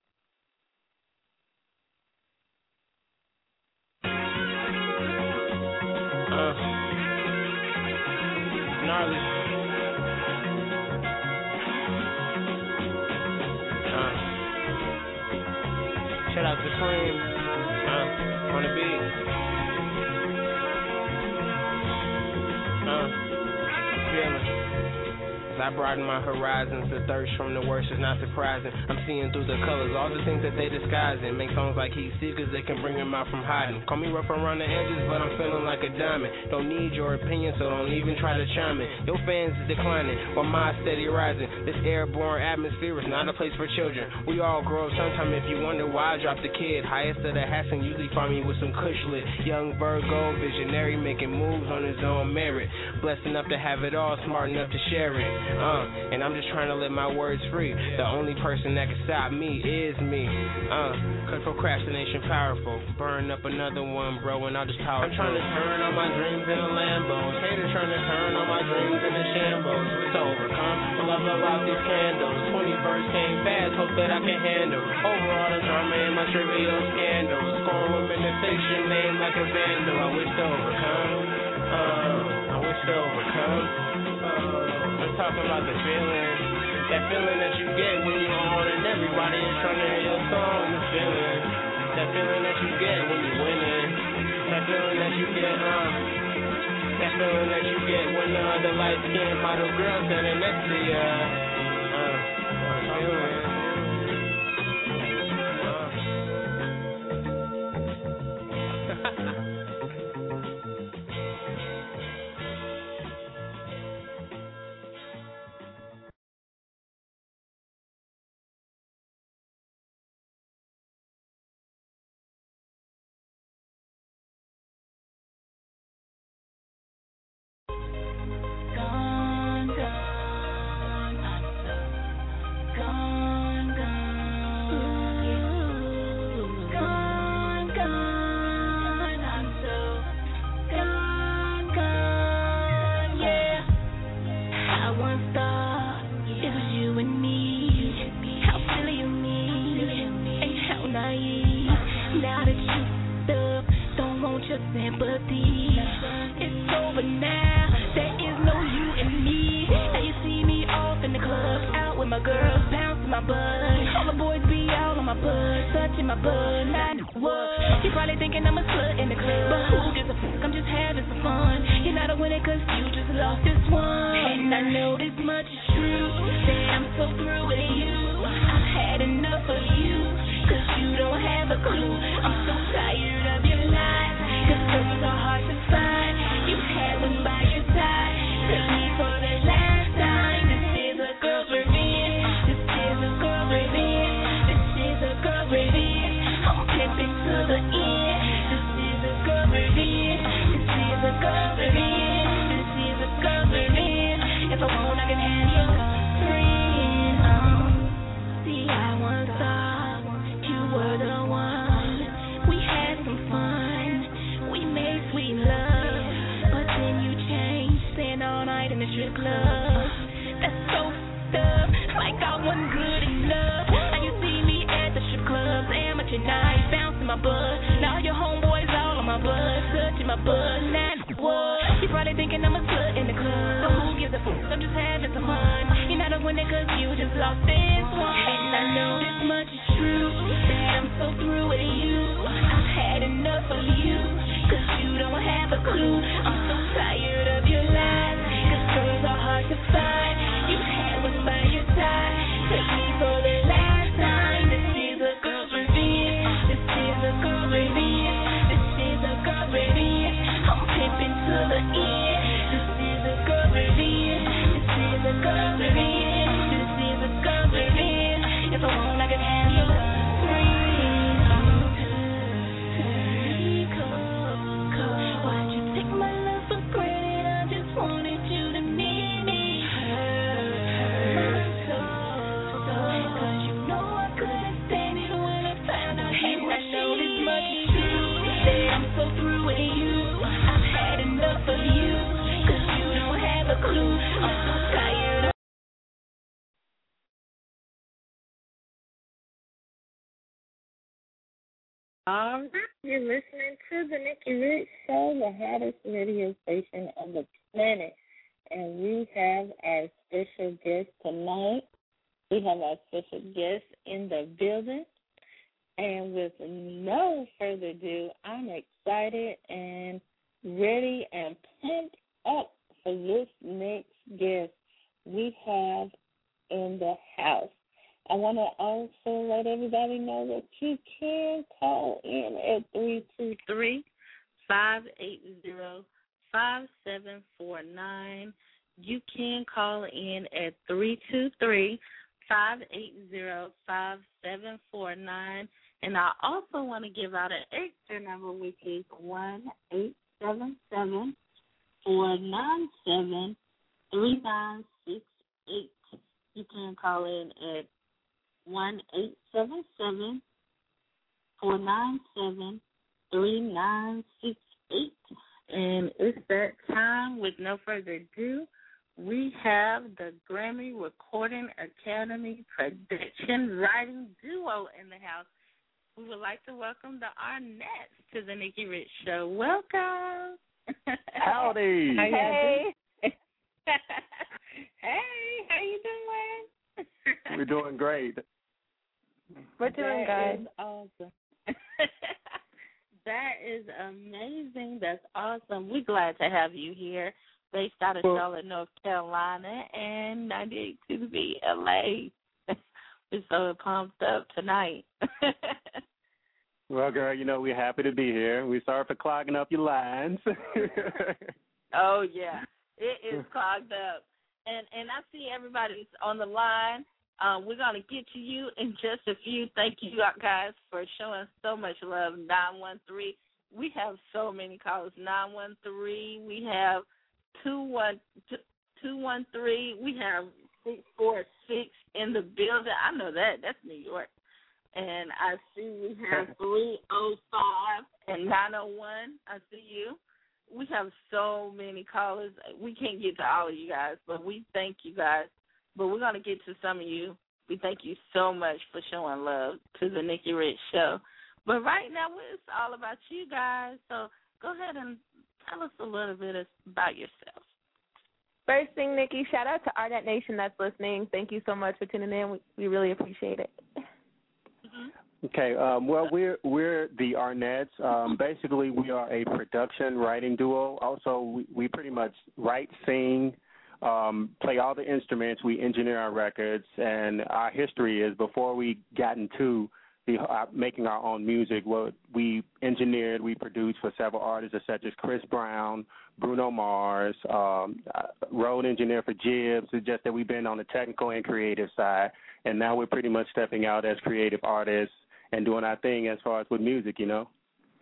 Uh, gnarly. Uh, shout out to Cream. Uh, on the beat. Uh, feeling. I broaden my horizons, the thirst from the worst is not surprising. I'm seeing through the colors, all the things that they disguise and make songs like heat seekers that can bring them out from hiding. Call me rough around the edges, but I'm feeling like a diamond. Don't need your opinion, so don't even try to chime in. Your fans is declining, while my steady rising. This airborne atmosphere is not a place for children. We all grow up sometime. If you wonder why I dropped the kid, highest of the hats and usually find me with some kush lit. Young Virgo, visionary, making moves on his own merit. Blessed enough to have it all, smart enough to share it. Uh, and I'm just trying to let my words free. The only person that can stop me is me. Uh, cause procrastination powerful. Burn up another one, bro, and I'll just power I'm trying to turn all my dreams into Lambos. Haters trying to turn all my dreams into shambles. It's overcome. The love about these candles. twenty-first came fast, hope that I can handle. Overall, the drama in my trivial scandals. Scoring women in fiction, name like a vandal. I wish to overcome. Uh, I wish to overcome. Uh, Let's talk about the feeling, that feeling that you get when you're on and everybody is trying to hear your song. The feeling, that feeling that you get when you're winning, that feeling that you get, uh, that feeling that you get when the other light-skinned model girl standing next to you, uh, feeling. Why'd you take my love? clue. Uh, tired of All right, you're listening to the Nikki Rich Show, the hottest radio station on the planet. And we have our special guest tonight. We have our special guest in the building. And with no further ado, I'm excited and ready and pumped up for this next guest we have in the house. I want to also let everybody know that you can call in at three two three, five eight zero, five seven four nine. You can call in at three two three, five eight zero, five seven four nine. And I also want to give out an extra number, which is one eight seven seven, four nine seven, three nine six eight. You can call in at one eight seven seven, four nine seven, three nine six eight. And it's that time. With no further ado, we have the Grammy Recording Academy Production Writing Duo in the house. We would like to welcome the Arnettes to the Nikki Rich Show. Welcome. Howdy. How hey. Hey, how you doing? We're doing great. We're doing that good. Is awesome. That is amazing. That's awesome. We're glad to have you here, based out of well, Charlotte, North Carolina, and ninety-eight point two B L A. We're so pumped up tonight. Well, girl, you know, we're happy to be here. We're sorry for clogging up your lines. Oh, yeah. It is clogged up. And and I see everybody's on the line. Uh, we're going to get to you in just a few. Thank you, guys, for showing so much love. nine one three. We have so many callers. nine one three. We have two one three. We have six four six in the building. I know that. That's New York. And I see we have three oh five and nine oh one. I see you. We have so many callers. We can't get to all of you guys, but we thank you guys. But we're going to get to some of you. We thank you so much for showing love to the Nikki Rich Show. But right now, it's all about you guys. So go ahead and tell us a little bit about yourself. First thing, Nikki, shout out to Arnett Nation that's listening. Thank you so much for tuning in. We, we really appreciate it. Mm-hmm. Okay, um, well, we're we're the Arnettes. Um, basically, we are a production writing duo. Also, we, we pretty much write, sing, um, play all the instruments. We engineer our records, and our history is before we got into the uh, making our own music. What we engineered, we produced for several artists such as Chris Brown, Bruno Mars, um, uh, road engineer for Jibbs. It's just that we've been on the technical and creative side, and now we're pretty much stepping out as creative artists and doing our thing as far as with music, you know.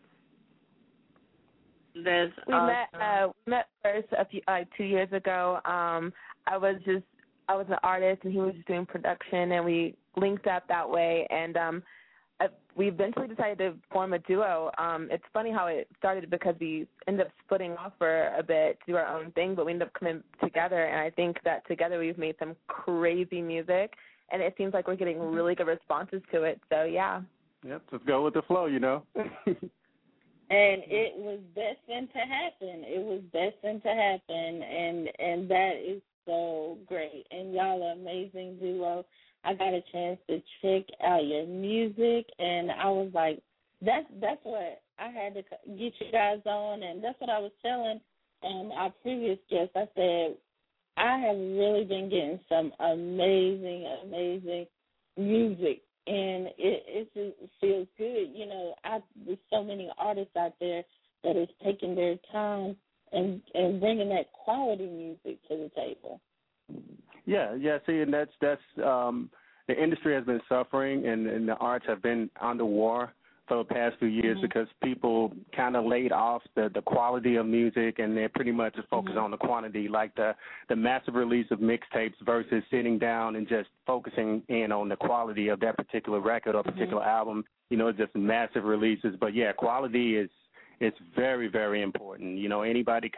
That's we awesome. met uh, we met first a few uh, two years ago. Um, I was just I was an artist and he was just doing production, and we linked up that way. And um, I, we eventually decided to form a duo. Um, it's funny how it started because we ended up splitting off for a bit to do our own thing, but we ended up coming together. And I think that together we've made some crazy music, and it seems like we're getting really good responses to it. So yeah. Yep, just go with the flow, you know. And it was destined to happen. It was destined to happen, and and that is so great. And y'all are amazing duo. I got a chance to check out your music, and I was like, that's that's what I had to get you guys on, and that's what I was telling um, our previous guest. I said, I have really been getting some amazing, amazing music. And it, it just feels good. You know, I, there's so many artists out there that is taking their time and, and bringing that quality music to the table. Yeah, yeah. See, and that's that's um, the industry has been suffering, and, and the arts have been under war for the past few years mm-hmm. because people kind of laid off the, the quality of music, and they're pretty much just focused mm-hmm. on the quantity, like the, the massive release of mixtapes versus sitting down and just focusing in on the quality of that particular record or particular mm-hmm. album. You know, just massive releases. But, yeah, quality is it's very, very important. You know, anybody could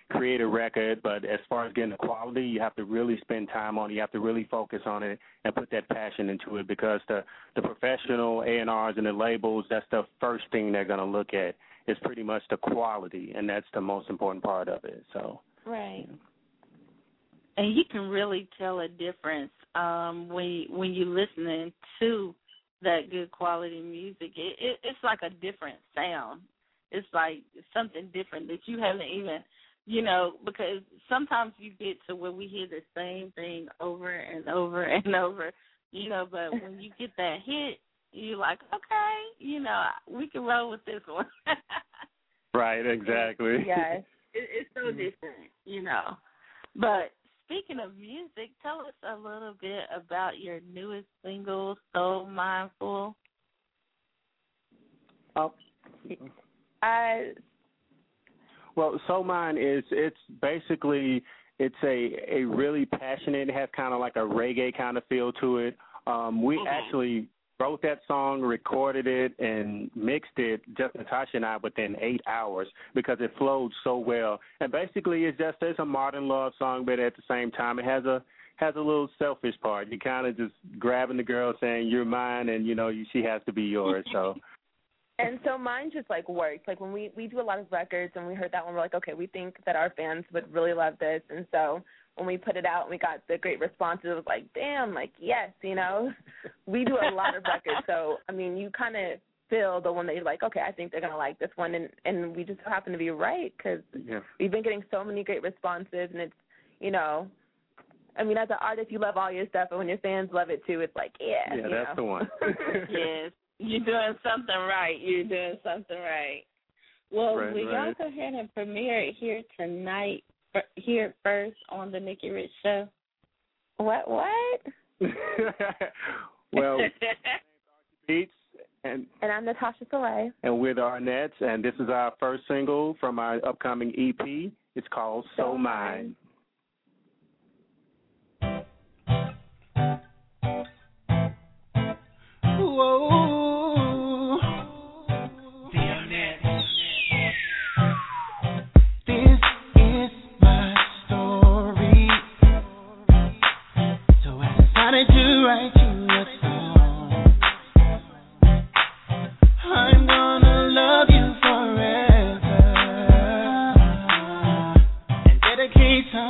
create a record, but as far as getting the quality, you have to really spend time on it. You have to really focus on it and put that passion into it, because the, the professional A and Rs and the labels, that's the first thing they're going to look at. Is pretty much the quality, and that's the most important part of it. So right. And you can really tell a difference um, when when you're listening to that good quality music. It, it, it's like a different sound. It's like something different that you haven't even, you know, because sometimes you get to where we hear the same thing over and over and over, you know, but when you get that hit, you're like, okay, you know, we can roll with this one. Right, exactly. Yes, it, it's so different, you know. But speaking of music, tell us a little bit about your newest single, So Mindful. Oh, I. Well, So Mine is, it's basically, it's a, a really passionate, it has kind of like a reggae kind of feel to it. Um, we mm-hmm. actually wrote that song, recorded it, and mixed it, just Natasha and I, within eight hours because it flowed so well. And basically, it's just it's a modern love song, but at the same time, it has a has a little selfish part. You kind of just grabbing the girl, saying you're mine, and you know you, she has to be yours. So. And so mine just, like, worked. Like, when we, we do a lot of records and we heard that one, we're like, okay, we think that our fans would really love this. And so when we put it out and we got the great responses, it was like, damn, like, yes, you know. We do a lot of records. So, I mean, you kind of feel the one that you're like, okay, I think they're going to like this one. And, and we just happen to be right because yeah. we've been getting so many great responses. And it's, you know, I mean, as an artist, you love all your stuff. And when your fans love it, too, it's like, yeah. Yeah, you that's know. the one. Yes. You're doing something right. You're doing something right. Well, right, we right. go ahead and premiere it here tonight, here first on the Nikki Rich Show. What, what? Well, Beats, and, and I'm Natasha Soleil. And we're the Arnettes, and this is our first single from our upcoming E P. It's called So, so Mine. Whoa. Dedicate time.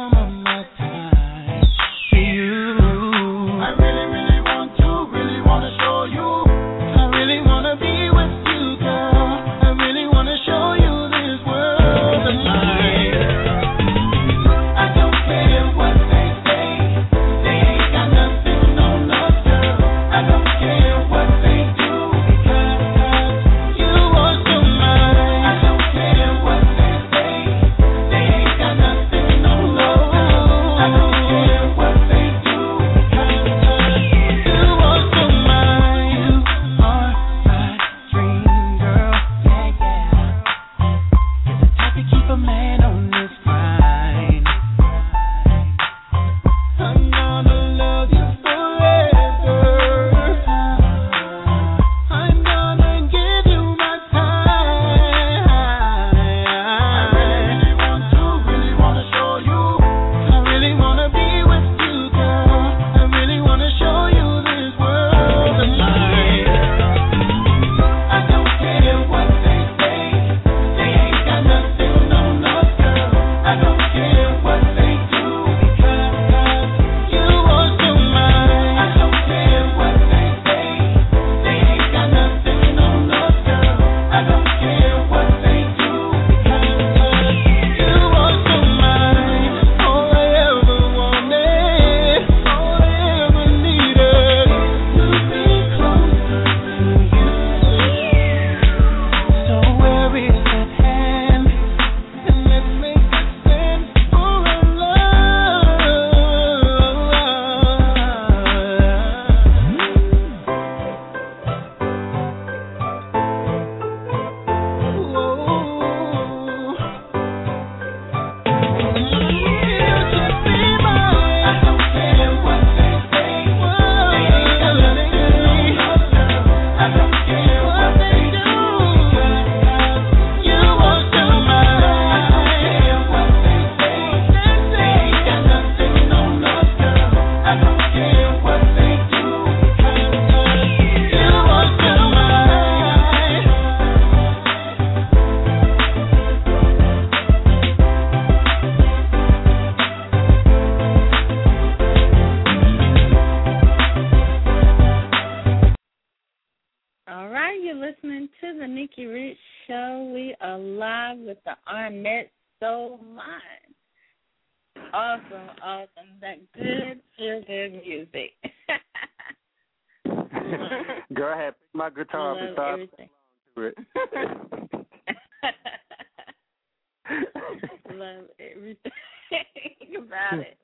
We are live with the Arnett Soul Mind. Awesome, awesome. That good, feel good music. Girl, I had picked my guitar Love and started everything. to it. Love everything about it.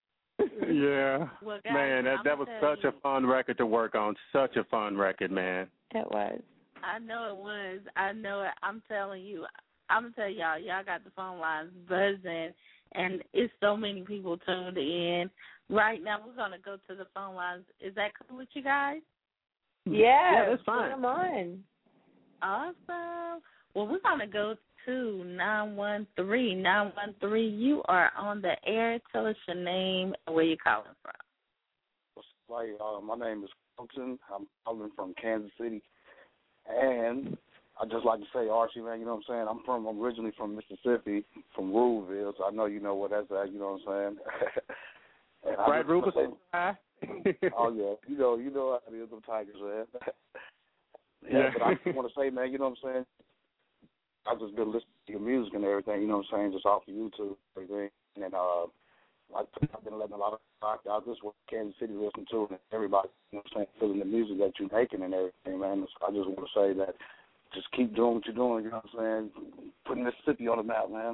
Yeah. Well, guys, man, that, I'm that was gonna such tell a fun record to work on. Such a fun record, man. It was. I know it was. I know it. I'm telling you. I'm going to tell y'all, y'all got the phone lines buzzing, and it's so many people tuned in. Right now, we're going to go to the phone lines. Is that cool with you guys? Yeah, yeah that's fine. Come on. Awesome. Well, we're going to go to nine one three. nine one three, you are on the air. Tell us your name and where you're calling from. Like, uh, my name is Colton. I'm calling from Kansas City. And I'd just like to say, Archie, man, you know what I'm saying? I'm from I'm originally from Mississippi, from Ruleville, so I know you know what that's at, you know what I'm saying? And right, Rufus? Oh, yeah. You know, you know how it is, them Tigers, man. yeah, yeah, but I just want to say, man, you know what I'm saying? I've just been listening to your music and everything, you know what I'm saying, just off of YouTube and everything. And uh, I've been letting a lot of rock out this what Kansas City listen to, and everybody, you know what I'm saying, feeling the music that you're making and everything, man. So I just want to say that just keep doing what you're doing, you know what I'm saying, putting Mississippi on the map, man.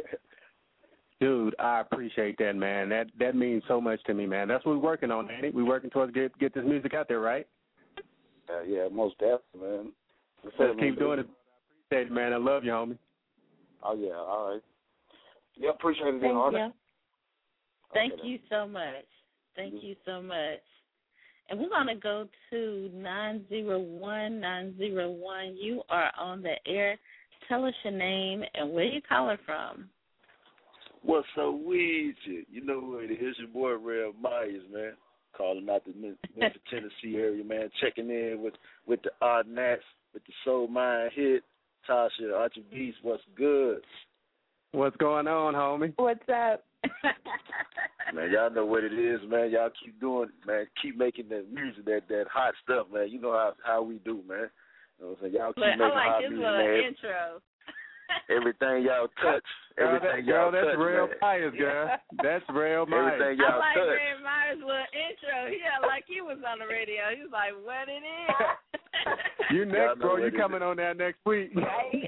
Dude, I appreciate that, man. That that means so much to me, man. That's what we're working on, ain't it? We're working towards get get this music out there, right? Uh, yeah, most definitely, man. Let's Let's keep doing it. I appreciate it, man. I love you, homie. Oh, yeah, all right. Yeah, appreciate it. Thank Artie. you. Thank okay, you so much. Thank you so much. And we're going to go to nine zero one. nine zero one. You are on the air. Tell us your name and where you're calling from. What's up, Weezy? You know who it is. Your boy, Rev Myers, man. Calling out the Memphis, Tennessee area, man. Checking in with, with the Arnetts, with the Soul Mind hit. Tasha, Archie Beast, what's good? What's going on, homie? What's up? Man, y'all know what it is, man. Y'all keep doing it, man. Keep making that music, that, that hot stuff, man. You know how how we do, man. You know what I'm saying? Y'all keep But making I like hot his music, little man. intro. Everything y'all touch, everything girl, y'all that, girl, touch, that's real man. Myers, girl. That's real Myers. Everything y'all I like touch. Red Myers' little intro. He had like he was on the radio. He was like, what it is? You next, bro. You coming on there next week. Right?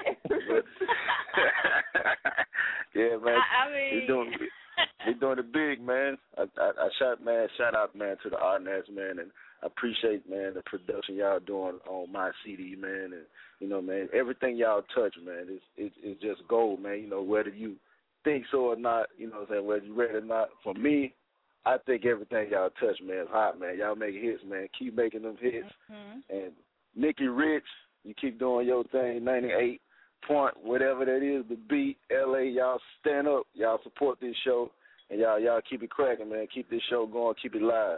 Yeah, man. I, I mean, we doing we doing it big, man. I, I, I shout man, shout out, man, to the Arnetts, man, and I appreciate, man, the production y'all doing on my C D, man, and you know, man, everything y'all touch, man, it's it's, it's just gold, man. You know, whether you think so or not, you know what I'm saying, whether you ready or not. For me, I think everything y'all touch, man, is hot, man. Y'all make hits, man. Keep making them hits. Mm-hmm. And Nikki Rich, you keep doing your thing, ninety-eight point, whatever that is, the beat, L A, y'all stand up, y'all support this show, and y'all y'all keep it cracking, man. Keep this show going, keep it live.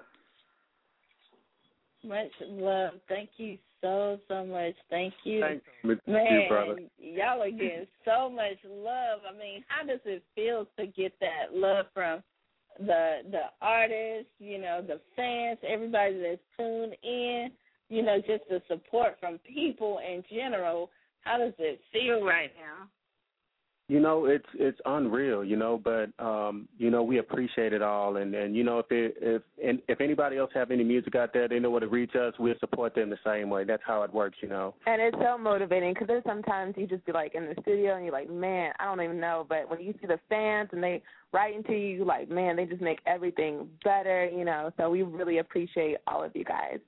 Much love. Thank you so, so much. Thank you. Thank you, Man, you, brother. y'all are getting so much love. I mean, how does it feel to get that love from the the artists, you know, the fans, everybody that's tuned in, you know, just the support from people in general? How does it feel right now? You know, it's it's unreal, you know, but um, you know, we appreciate it all, and, and you know, if it, if and if anybody else have any music out there, they know where to reach us. We'll support them the same way. That's how it works, you know. And it's so motivating because there's sometimes you just be like in the studio and you're like, man, I don't even know, but when you see the fans and they writing to you, like, man, they just make everything better, you know. So we really appreciate all of you guys.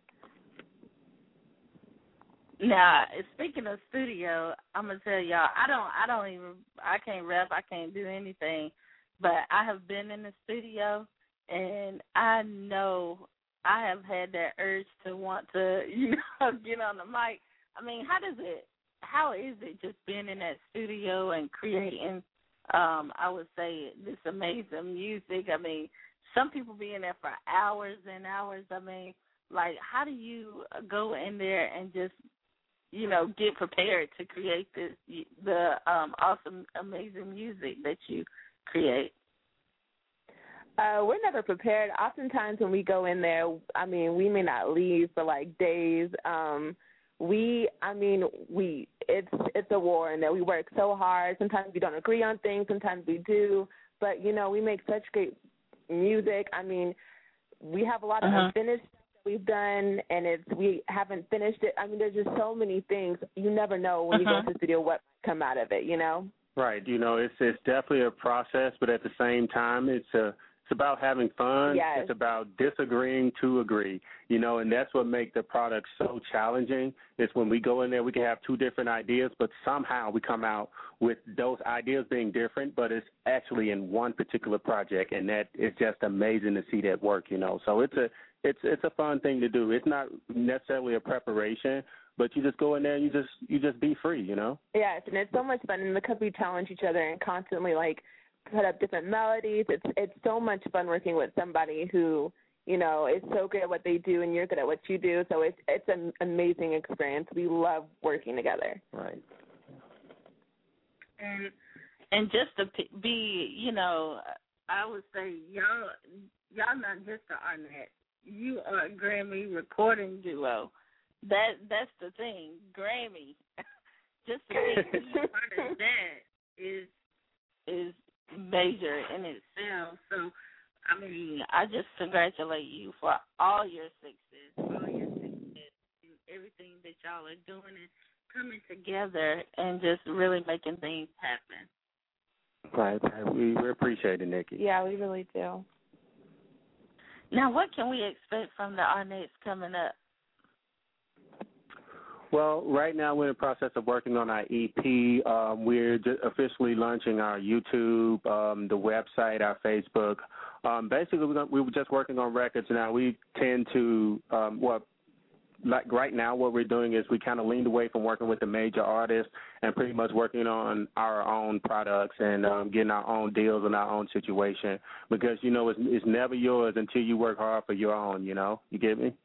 Now, speaking of studio, I'm gonna tell y'all, I don't, I don't even, I can't rap, I can't do anything, but I have been in the studio, and I know I have had that urge to want to, you know, get on the mic. I mean, how does it, how is it just being in that studio and creating? Um, I would say this amazing music. I mean, some people be in there for hours and hours. I mean, like, how do you go in there and just, you know, get prepared to create this, the um, awesome, amazing music that you create? Uh, we're never prepared. Oftentimes when we go in there, I mean, we may not leave for, like, days. Um, we, I mean, we, it's it's a war, and that we work so hard. Sometimes we don't agree on things, sometimes we do, but, you know, we make such great music. I mean, we have a lot of uh-huh. unfinished stuff that we've done, and it's we haven't finished it. I mean, there's just so many things. You never know when uh-huh. you go into the studio what might come out of it, you know? Right. You know, it's it's definitely a process, but at the same time, it's a It's about having fun. Yes. It's about disagreeing to agree, you know, and that's what makes the product so challenging is when we go in there, we can have two different ideas, but somehow we come out with those ideas being different, but it's actually in one particular project, and that is just amazing to see that work, you know. So it's a it's it's a fun thing to do. It's not necessarily a preparation, but you just go in there and you just you just be free, you know. Yes, and it's so much fun, and because we challenge each other and constantly like put up different melodies. It's it's so much fun working with somebody who, you know, is so good at what they do and you're good at what you do. So it's it's an amazing experience. We love working together. Right. And and just to be, you know, I would say y'all y'all not just the Arnett. You are a Grammy recording duo. That that's the thing, Grammy. Just to be part of that is is major in itself. So, I mean, I just congratulate you for all your success, all your success, and everything that y'all are doing and coming together and just really making things happen. Right. We, we appreciate it, Nikki. Yeah, we really do. Now, what can we expect from the Arnett's coming up? Well, right now we're in the process of working on our E P. Um, we're just officially launching our YouTube, um, the website, our Facebook. Um, basically, we're, gonna, we were just working on records now. We tend to, um, well, like right now what we're doing is we kind of leaned away from working with the major artists and pretty much working on our own products and um, getting our own deals in our own situation because, you know, it's, it's never yours until you work hard for your own, you know. You get me?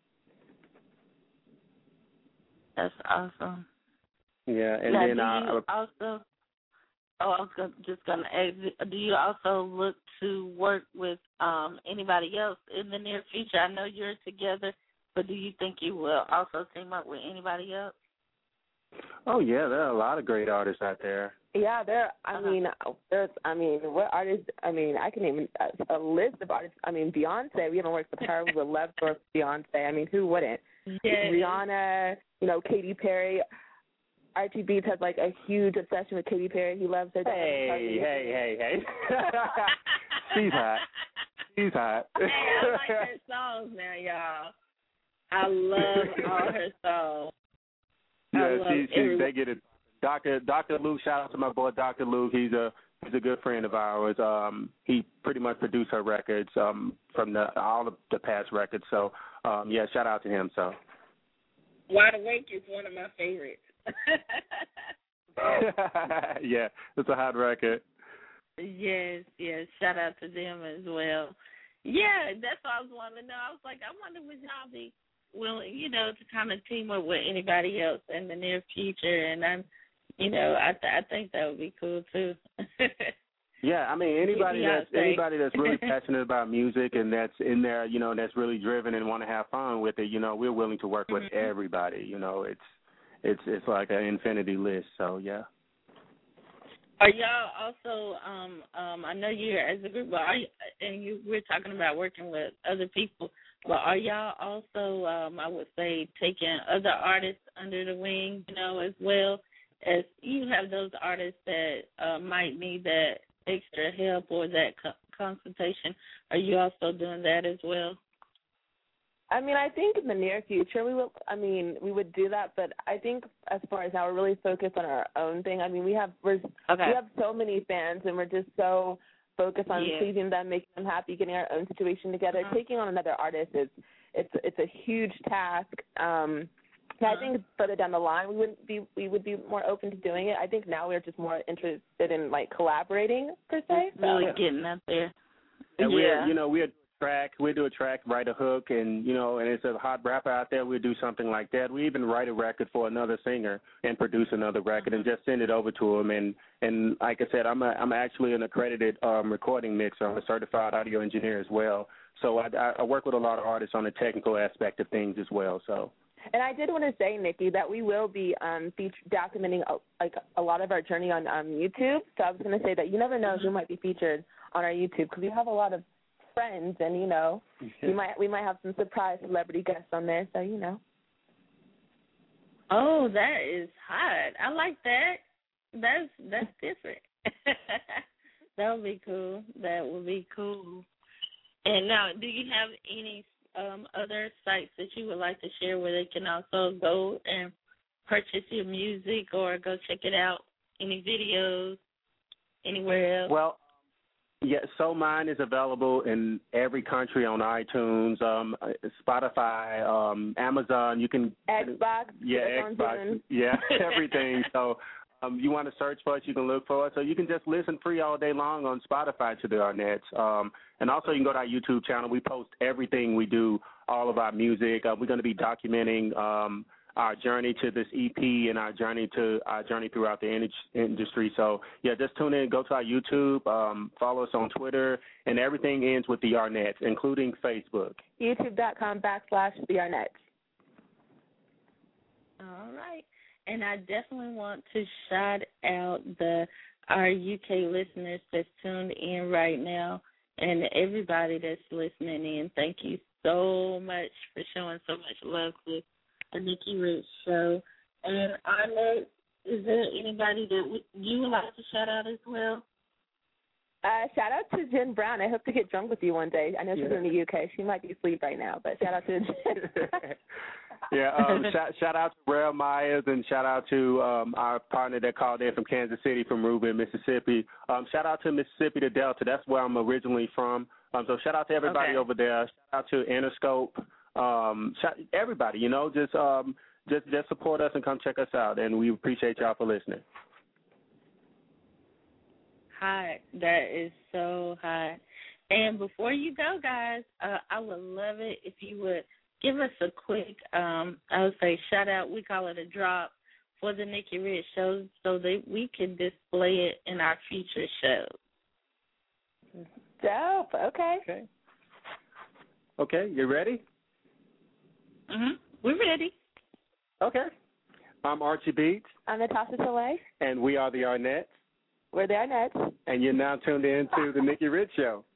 That's awesome. Yeah, and now, then do uh, you also, oh, I was gonna, just going to ask, do you also look to work with um, anybody else in the near future? I know you're together, but do you think you will also team up with anybody else? Oh yeah, there are a lot of great artists out there. Yeah, there. I uh-huh. mean, there's. I mean, what artists? I mean, I can even a, a list of artists. I mean, Beyonce. We haven't worked with her. We would love to work with Beyonce. I mean, who wouldn't? Yes. Rihanna. You know, Katy Perry. Archie Beats has like a huge obsession with Katy Perry. He loves her. Hey, hey, hey, hey. She's hot. She's hot. Hey, I like her songs now, y'all. I love all her songs. Yeah, she, she, they get it. Doctor Doctor Luke, shout out to my boy Doctor Luke. He's a he's a good friend of ours. Um, he pretty much produced her records um, from the all of the past records. So um, yeah, shout out to him. So Wide Awake is one of my favorites. Yeah, it's a hot record. Yes, yes. Shout out to them as well. Yeah, that's what I was wanting to know. I was like, I wonder would y'all be willing, you know, to kind of team up with anybody else in the near future, and I'm, you know, I th- I think that would be cool too. Yeah, I mean anybody that's anybody that's really passionate about music and that's in there, you know, that's really driven and want to have fun with it, you know, we're willing to work with mm-hmm. everybody. You know, it's it's it's like an infinity list. So yeah. Are y'all also? Um, um, I know you're as a group, but are you, and you we're talking about working with other people. But are y'all also? Um, I would say taking other artists under the wing, you know, as well as you have those artists that uh, might need that extra help or that co- consultation. Are you also doing that as well? I mean, I think in the near future we will. I mean, we would do that, but I think as far as now, we're really focused on our own thing. I mean, we have we're, okay. we have so many fans, and we're just so focused on yeah. pleasing them, making them happy, getting our own situation together. Uh-huh. Taking on another artist is it's it's a huge task. Um, and uh-huh. I think further down the line, we wouldn't be we would be more open to doing it. I think now we're just more interested in like collaborating per se. So. Really getting out there. And yeah. we're, you know, we're track, we do a track, write a hook, and, you know, and it's a hot rapper out there, we do something like that. We even write a record for another singer and produce another record and just send it over to them. And, and like I said, I'm a, I'm actually an accredited um, recording mixer. I'm a certified audio engineer as well. So I, I work with a lot of artists on the technical aspect of things as well. So And I did want to say, Nikki, that we will be um, feature, documenting a, like a lot of our journey on um, YouTube. So I was going to say that you never know who might be featured on our YouTube because we have a lot of friends, and you know, we might we might have some surprise celebrity guests on there. So you know. Oh, that is hot. I like that. That's that's different. That would be cool. That would be cool. And now, do you have any um, other sites that you would like to share where they can also go and purchase your music or go check it out? Any videos, anywhere else? Well, yeah, So Mine is available in every country on iTunes, um, Spotify, um, Amazon. You can Xbox. Yeah, Xbox. Yeah, everything. So um, you want to search for it, you can look for it. So you can just listen free all day long on Spotify to the Arnettes. Um, and also you can go to our YouTube channel. We post everything we do, all of our music. Uh, we're going to be documenting um, our journey to this E P and our journey to our journey throughout the in- industry. So, yeah, just tune in, go to our YouTube, um, follow us on Twitter, and everything ends with the Arnettes, including Facebook. YouTube.com backslash the Arnettes. All right. And I definitely want to shout out the our U K listeners that's tuned in right now and everybody that's listening in. Thank you so much for showing so much love to the Nikki Rich Show. And Arnett, is there anybody that you would like to shout out as well? Uh, shout out to Jen Brown. I hope to get drunk with you one day. I know she's Yeah. in the U K. She might be asleep right now, but shout out to Jen. Yeah, um, shout, shout out to Rel Myers and shout out to um, our partner that called in from Kansas City, from Reuben, Mississippi. Um, shout out to Mississippi, the Delta. That's where I'm originally from. Um, so shout out to everybody Okay. over there. Shout out to Interscope. Um, shout, everybody, you know, just um, just just support us and come check us out. And we appreciate y'all for listening. Hot. That is so hot. And before you go, guys, uh, I would love it if you would give us a quick, um, I would say, shout out. We call it a drop for the Nikki Rich Show so that we can display it in our future shows. Dope. Okay. Okay. Okay, you ready? Mm-hmm. We're ready. Okay. I'm Archie Beats. I'm Natasha Soleil. And we are the Arnettes. We're the Arnettes. And you're now tuned in to the Nikki Rich Show.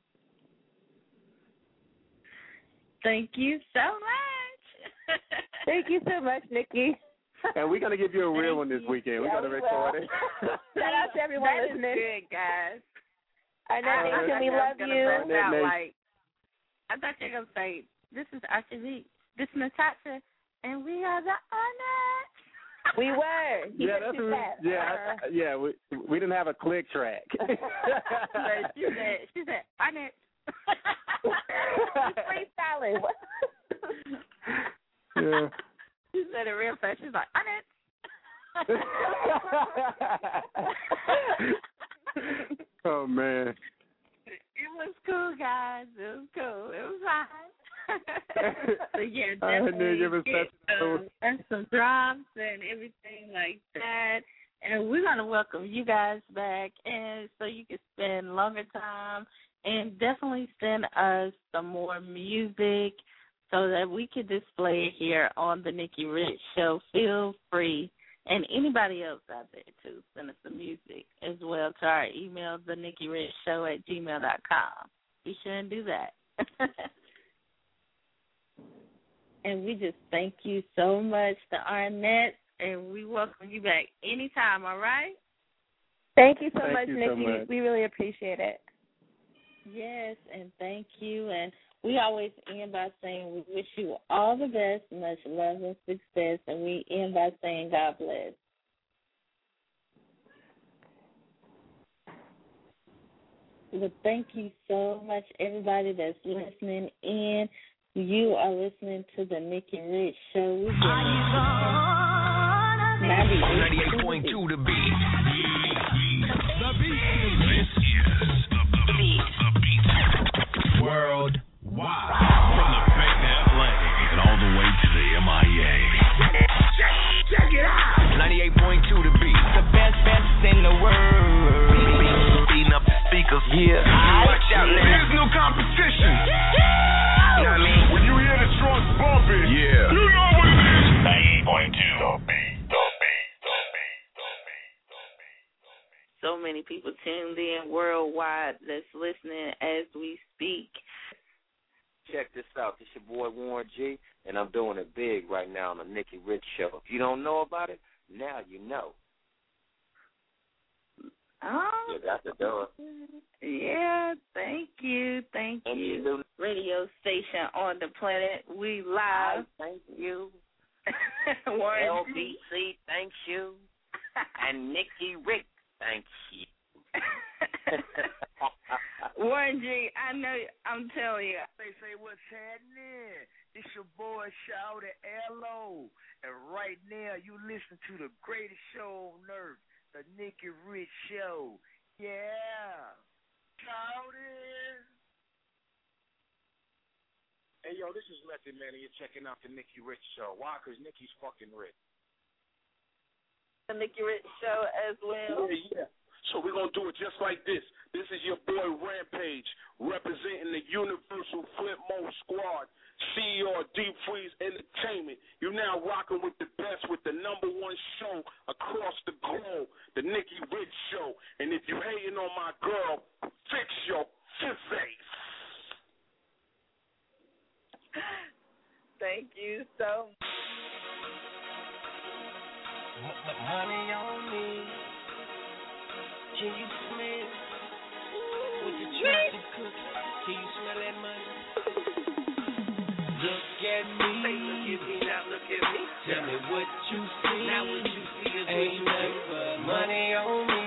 Thank you so much. Thank you so much, Nikki. And we're going to give you a real one this weekend. We're Yeah, going to we record will. it. Shout out to everyone That is listening. good, guys. Arnett I, Nation, I we thought love you. you. were gonna Arnett like, I thought you were going to say, this is Archie Beats. This is Natasha, and we are the Arnettes. We were. He Yeah, said that's you what, said. yeah, I- yeah. We we didn't have a click track. But she said, she said, Arnett. Freestyling. Yeah. She said it real fast. She's like, Arnett. Oh man. It was cool, guys. It was cool. It was fine. So yeah, I knew definitely you was get such a um, and some drops and everything like that. And we're gonna welcome you guys back, and so you can spend longer time, and definitely send us some more music so that we can display it here on the Nikki Rich Show. Feel free. And anybody else out there, too, send us some music as well to our email, the Nikki Rich Show at gmail dot com. Be sure and do that. And we just thank you so much, the Arnettes, and we welcome you back anytime, all right? Thank you so Thank much, you so Nikki. much. We really appreciate it. Yes, and thank you. And we always end by saying we wish you all the best, much love and success, and we end by saying God bless. Well, thank you so much, everybody that's listening in. You are listening to the Nikki Rich Show. We're ninety-eight point two The Beat. The Beat. This is The Beat. The Beat. Worldwide. From the Bay to L A and all the way to the M I A. Check, check it out. ninety-eight point two The Beat. The best, best in the world. Beating up the speakers. Yeah. Watch out now. There's no competition. You know what I mean? When you hear the drums bumping, yeah, you know what it is. many people tuned in worldwide that's listening as we speak. Check this out. This your boy Warren G, and I'm doing it big right now on the Nikki Rich Show. If you don't know about it, now you know. Oh, you got to do it. Yeah, thank you, thank and you. you Radio station on the planet. We live. Thank you. Warren L B C, thank you. And Nikki Rick, thank you. Warren G, I know, I'm telling you. They say what's happening. It's your boy Shouty L O. And right now you listen to the greatest show on earth, the Nikki Rich Show. Yeah. Shouty. Hey, yo, this is Letty, man, and you're checking out the Nikki Rich Show. Why? Because Nikki's fucking rich. The Nikki Rich Show as well. Yeah, yeah. So we're going to do it just like this. This is your boy Rampage, representing the Universal Flip Mode Squad, C E O of Deep Freeze Entertainment. You're now rocking with the best, with the number one show across the globe, the Nikki Rich Show. And if you're hating on my girl, fix your face. Thank you so much. Honey on me. Can you smell what you trying to cook? Can you smell that money? Look at me. Look at me, now look at me. Tell me what you see. Now what you see is ain't nothing but money on me.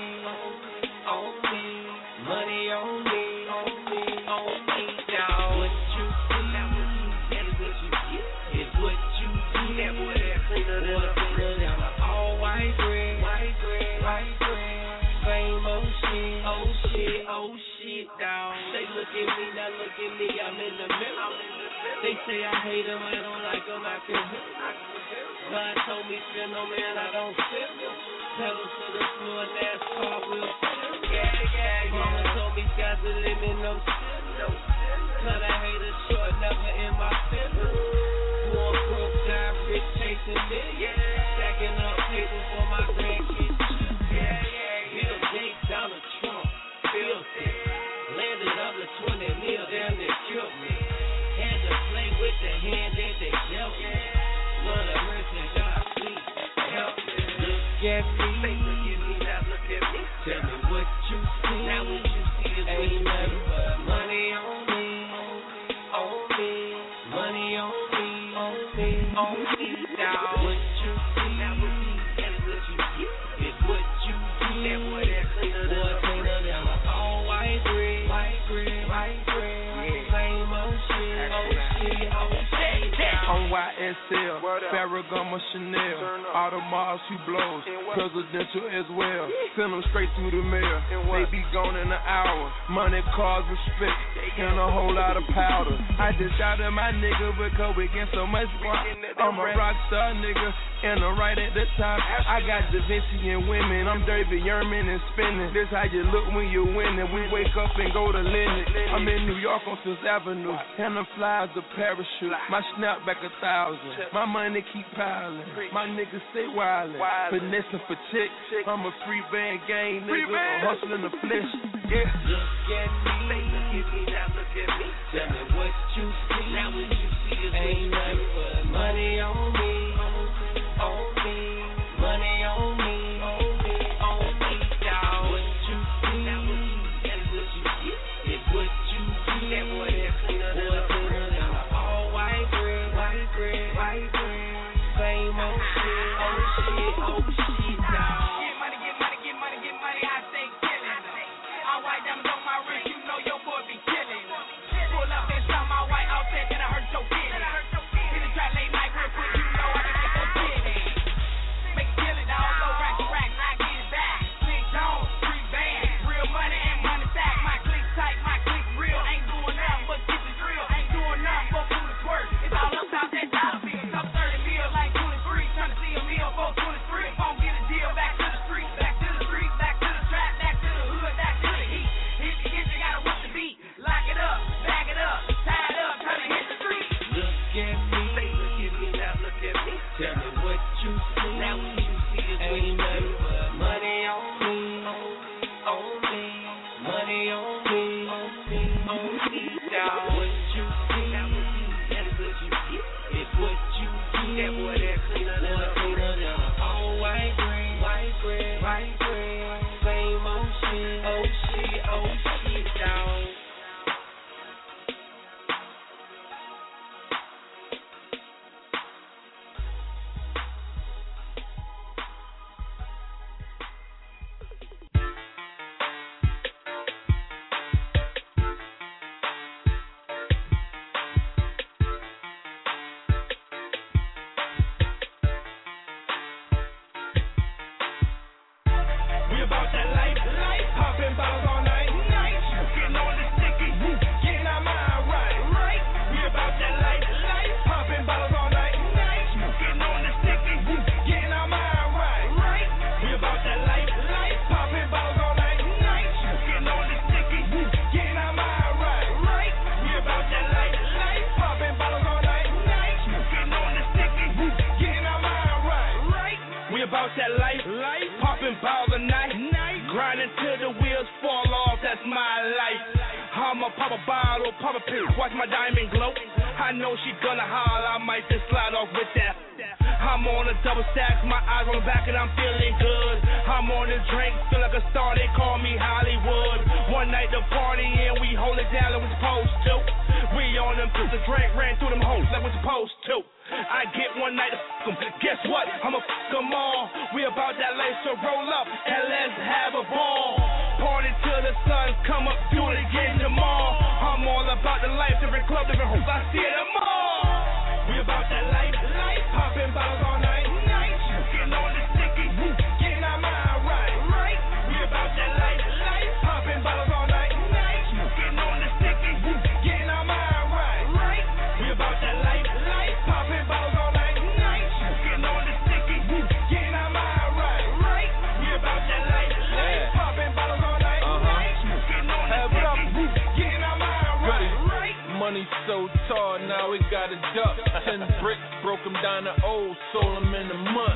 On me. Money on me. On me. On me, dog. What you see. Now what you see is what you get. It's what you do. That boy that cleaner than a cleaner. All white bread. White bread. White bread. Same old shit, oh shit, oh shit, dawg. They look at me, now look at me, I'm in the middle. They say I hate them, I don't like them, I can hear them. God told me spin no man, I don't fit them. Pedal to the floor, NASCAR will fit. Yeah, yeah, mama told me sky's the limit, no shit, no shit. Cut a hater short, never in my feelings. Born broke, die rich, chasing millions. Stacking up papers for my grandkids. Yeah, yeah. Bill Gates, Donald Trump, filthy. Landed under twenty mil, damn they killed me. Had to play with the hand that they dealt me. Lord of mercy, God please help me. Look at me, look at me, now look at me. Tell me what you see. Now what you see is ain't nothing but money on me, on me, money on me, on me, on me, dog. What you see, now what you see is what you get. It's what you that boy that cleaner than a cleaner than a all white bread, white bread, white bread, same old shit, oh shit, oh shit. On Y S L, Ferragamo Chanel, Audemars who blows, presidential as well. Send them straight through the mail, they be gone in an hour. Money, cars, respect, and a whole lot of powder. I just shouted my nigga because we get so much squat. I'm a rock star nigga, and I'm right at the top. I got Da Vinci and women, I'm David Yerman and spinning. This how you look when you're winning. We wake up and go to Lennox. I'm in New York on Fifth Avenue, and the flies a parachute. My snapback a thousand. My money keep piling. My niggas stay wildin', finessing for chicks. I'm a free band gang nigga, I'm hustling the flesh. Yeah. Look at me, look at me, now look at me. Tell me what you see. Now what you see is ain't nothing but money on me, on me, money on me, on me, on me, dawg. What you see, now what you see is what you get. It's what you do. That boy that cleaner than a cleaner than a all white bread, white bread, white bread, same old shit, oh shit, oh shit, dawg. Get money, get money, get money, get money, I say killing. All white diamonds on my wrist, you know your boy be killing. Pull up and shot my white outfit, then I hurt your feelings. Hit the track late night real quick, you know about that life, life. Popping bottles all night, night. Grinding till the wheels fall off, that's my life. I'ma pop a bottle, pop a pill, watch my diamond glow. I know she gonna holler, I might just slide off with that. I'm on a double stack, my eyes on the back and I'm feeling good. I'm on this drink, feel like a star, they call me Hollywood. One night the party and we hold it down like we're supposed to. We on them, put the drink, ran through them hoes like we're supposed to. I get one night to f*** them, guess what? I'ma f*** them all. We about that life, so roll up and let's have a ball. Party till the sun come up, do it again tomorrow. I'm all about the life, different club, different hoes, I see it all. We about that life, life, popping bottles all night, night. Getting on the sticky, getting our mind right, right. We about that life, life, popping bottles all night, night. Getting on the sticky, getting our mind right, right. We about that life, life, popping bottles all night, night. Getting on the sticky, getting our mind right, right. We about that life, life, popping bottles all night, night. Getting on the sticky, getting our mind right, right. Money so tall, now it got a duck. Ten bricks, broke them down to old, sold them in a month.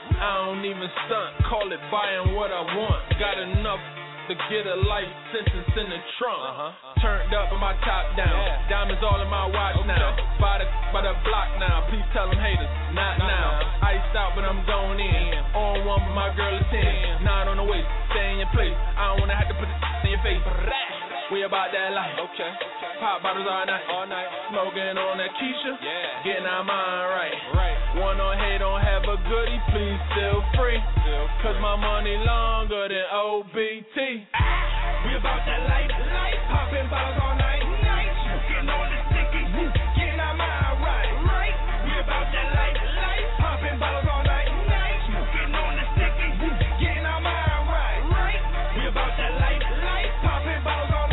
I don't even stunt, call it buying what I want. Got enough to get a life sentence in the trunk. Uh-huh. Turned up with my top down, yeah. Diamonds all in my watch okay. now. By the, by the block now, please tell them haters, not, not now. now. Iced out, but I'm going in. On one, but my girl is ten. Nine on the waist, stay in your place. I don't wanna have to put it in your face. We about that life, okay. Pop bottles all night, all night. Smoking on that Keisha, yeah. Getting our mind right, right. One on head, don't have a goodie, please feel free. Feel free. Cause my money longer than O B T. Ah, we about that life, life. Popping bottles all night, night. Getting on the sticky, getting our mind right, right. We about that life, life. Popping bottles all night, night. Getting on the sticky, getting our mind right, right. We about that life, life. Popping bottles all night.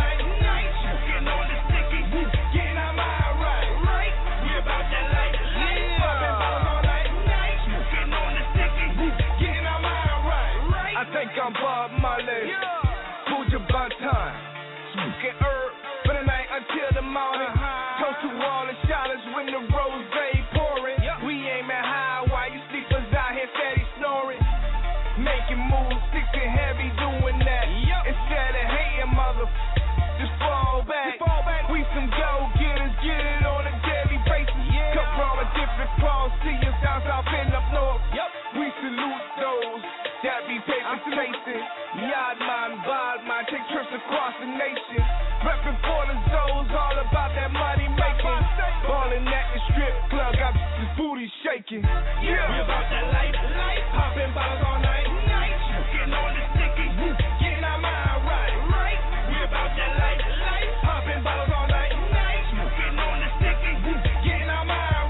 I'm Bob Marley, Buju Banton, smoking herb for the night until the morning. Toast to all the shotters when the rose pouring. We aiming high while you sleepers out here steady snoring. Making moves, six and heavy doing that. Instead of hating, mother, just fall back. We some go-getters, get it on a daily basis. Come from a different class, see us down south and up north. We salute those that be paper chasing. Yardman, Baldman, take trips across the nation. Reppin' for the zones, all about that money making. Ballin' at the strip club, got this booty shaking. Yeah, we about that life, life. Poppin' bottles all night, night. Getting on the sticky, getting our mind right, right. We about that life, life. Poppin' bottles all night, night. Getting on the sticky, getting our mind right.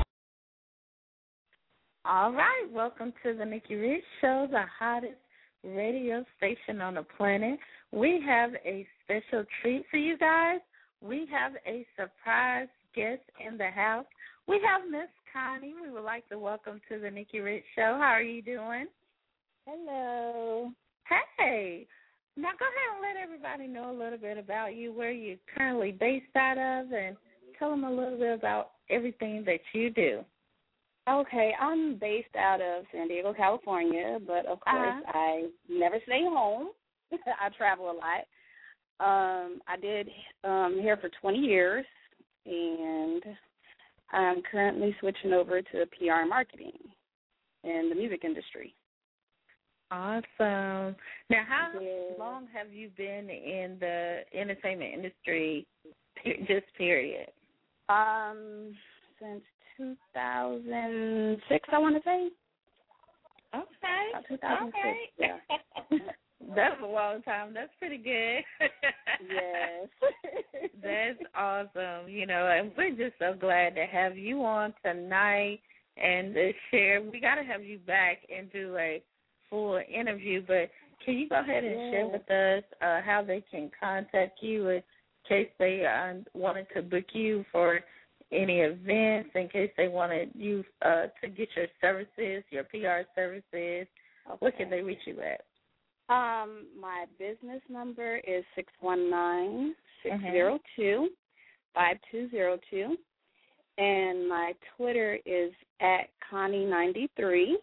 All right, welcome to the Nikki Rich Show, the hottest radio station on the planet. We have a special treat for you guys. We have a surprise guest in the house. We have Miss Connie. We would like to welcome to the Nikki Rich Show. How are you doing? Hello. Hey. Now go ahead and let everybody know a little bit about you, where you're currently based out of, and tell them a little bit about everything that you do. Okay, I'm based out of San Diego, California, but of course uh-huh. I never stay home. I travel a lot. Um, I did um, here for twenty years, and I'm currently switching over to P R and marketing in the music industry. Awesome. Now, how yeah. long have you been in the entertainment industry, just period? Um, since two thousand six, I want to say. Okay. About two thousand six, okay. yeah. That's a long time. That's pretty good. Yes. That's awesome. You know, and we're just so glad to have you on tonight and to share. We got to have you back and do a full interview, but can you go ahead and yeah. share with us uh, how they can contact you in case they uh, wanted to book you for any events, in case they wanted you uh, to get your services, your P R services? Okay. What can they reach you at? Um, my business number is six one nine, six zero two, five two zero two, and my Twitter is at Connie ninety-three.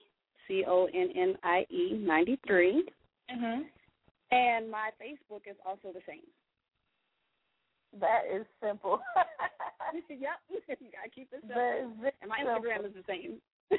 C O N N I E ninety-three. Mm-hmm. And my Facebook is also the same. That is simple. Yep, you gotta keep it simple. That is and my simple. Instagram is the same.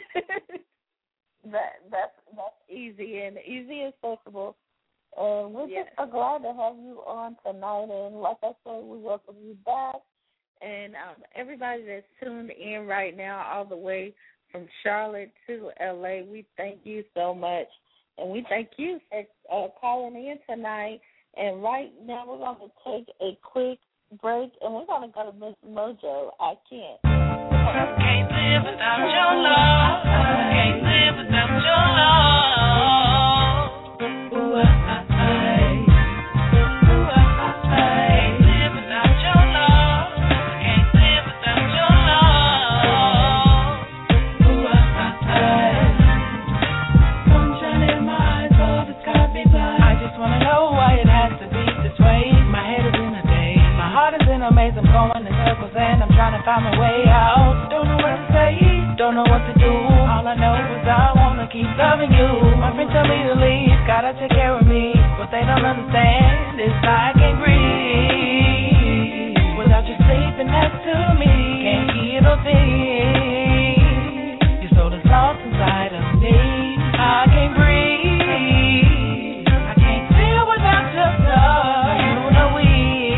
that that's that's easy and easy as possible. And we're yes. just so glad to have you on tonight. And like I said, we welcome you back. And um, everybody that's tuned in right now, all the way from Charlotte to L A, we thank you so much. And we thank you for uh, calling in tonight. And right now we're going to take a quick break, and we're going to go to Miss Mojo. I can't. Can't live without your love. Can't live without your love. Ooh, I, I, ooh, I, I. Can't live without your love. Can't live without your love. Ooh, I, I. Sunshine in my eyes, all the sky be blind. I just wanna know why it has to be this way. My head is in a daze. My heart is in a maze. I'm going in circles and I'm trying to find my way out. Don't know what to say, don't know what to do. All I know is I wanna keep loving you. My friends tell me to leave, gotta take care of me. What they don't understand is I can't breathe without you sleeping next to me. Can't hear no thing. Your soul is lost inside of me. I can't breathe. I can't feel without your love. You know we.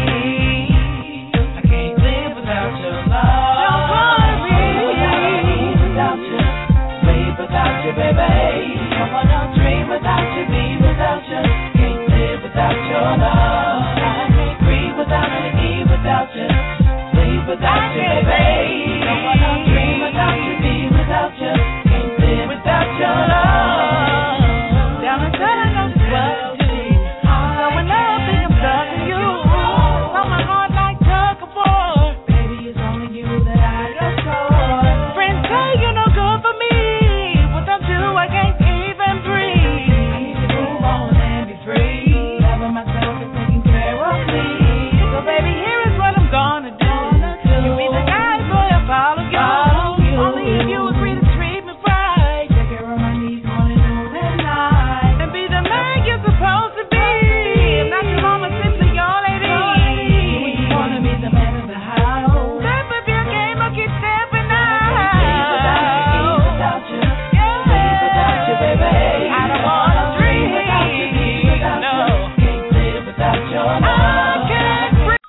I can't live without your love. Don't wanna breathe without you. Sleep without you, baby. Don't wanna dream without you, be without you. Can't live without your love. I can't breathe without you, eat without you. Sleep without you, baby. Don't wanna dream without you, be without you. Can't live without your love. Down until I know just what to do. So when I think I'm loving you, so my heart like tug of war. Baby, it's only you that I adore. Friends say you're no good for me. Without you, I can't even breathe. I need to move on and be free. Loving myself and taking care of me. So baby, here is what I'm gonna do. You be the guy, boy, I'll follow you. Only if you agree to treat me right. Take care of my needs morning, noon, and night. And be the man you're supposed to be. I'm not your mama, simply your lady. You wanna be the man of the house. Step up your game, I'll keep stepping out. Without you, yeah. Without you, baby. I don't wanna dream without you, without no. You. Can't live without your love. I can't breathe.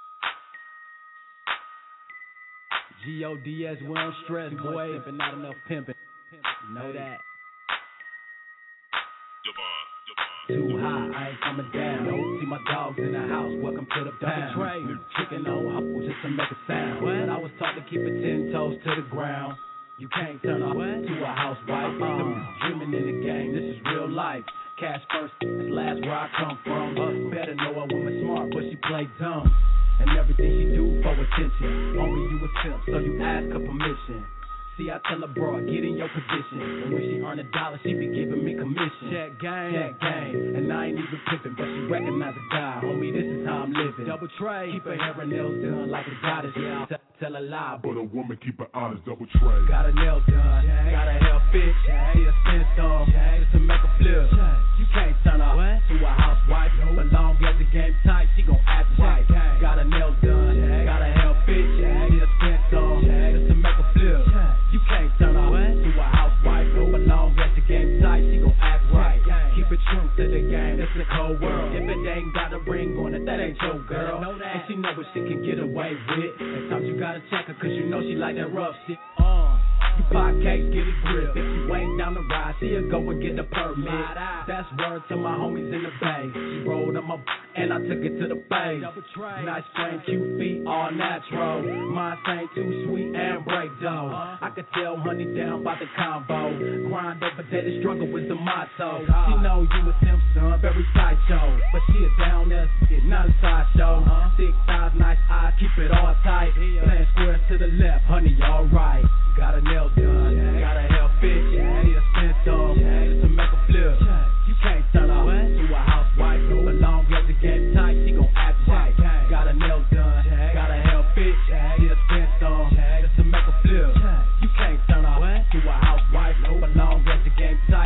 G O D S, we don't stress, boy. Pimpin', not enough pimpin'. You know that. Too high, I ain't coming down. No, see my dogs in the house. Welcome to the pound. Chicken on hustle just to make a sound. But I was taught to keep it ten toes to the ground. You can't turn off to a housewife. I'm dreaming in the game. This is real life. Cash first, that's last where I come from. Uh, better know a woman smart, but she play dumb. And everything she do for attention. Only you a simp, so you ask her permission. See, I tell her, bro, get in your position. And when she earn a dollar, she be giving me commission. Check game, check game. And I ain't even pimping, but she recognize a guy. Homie, this is how I'm living. Double tray, keep her hair and nails done like a goddess. Yeah, T- tell a lie, but a woman keep her honest. Double tray. Got her nails done, got her hair fixed. See her spin some, just to make a flip. You can't turn her to a housewife. But long as the game tight, she gon' act right. Got her nails done, got her hair fixed. See her spin some, just to make a flip. You can't turn her to a housewife. But long as the game tight, she gon' act right. Keep it true to the game, it's a cold world. If it ain't got a ring on it, that ain't your girl. And she know what she can get away with. At times you gotta check her, cause you know she like that rough shit. Uh, you pop cakes, get a grip. If you ain't down the ride, see her go and get the permit. That's word to my homies in the bay. She rolled on my and I took it to the bay. Nice frame, cute feet, all natural. Mine ain't too sweet and break dough. I could tell honey down by the combo. Grind over there, the struggle was the motto. She know you a simp, son, very sideshow. But she a down there, it's not a sideshow. Six thighs, nice eyes, keep it all tight. Playing squares to the left, honey, alright. Got her nails done, got her hair fixed. She a spin some, just to make a flip. You can't turn her to a housewife. But long as the game tight, she gon' act right. Got her nails done, got her hair fixed. She a spin some, just to make a flip. You can't turn her to a housewife. But long as the game tight.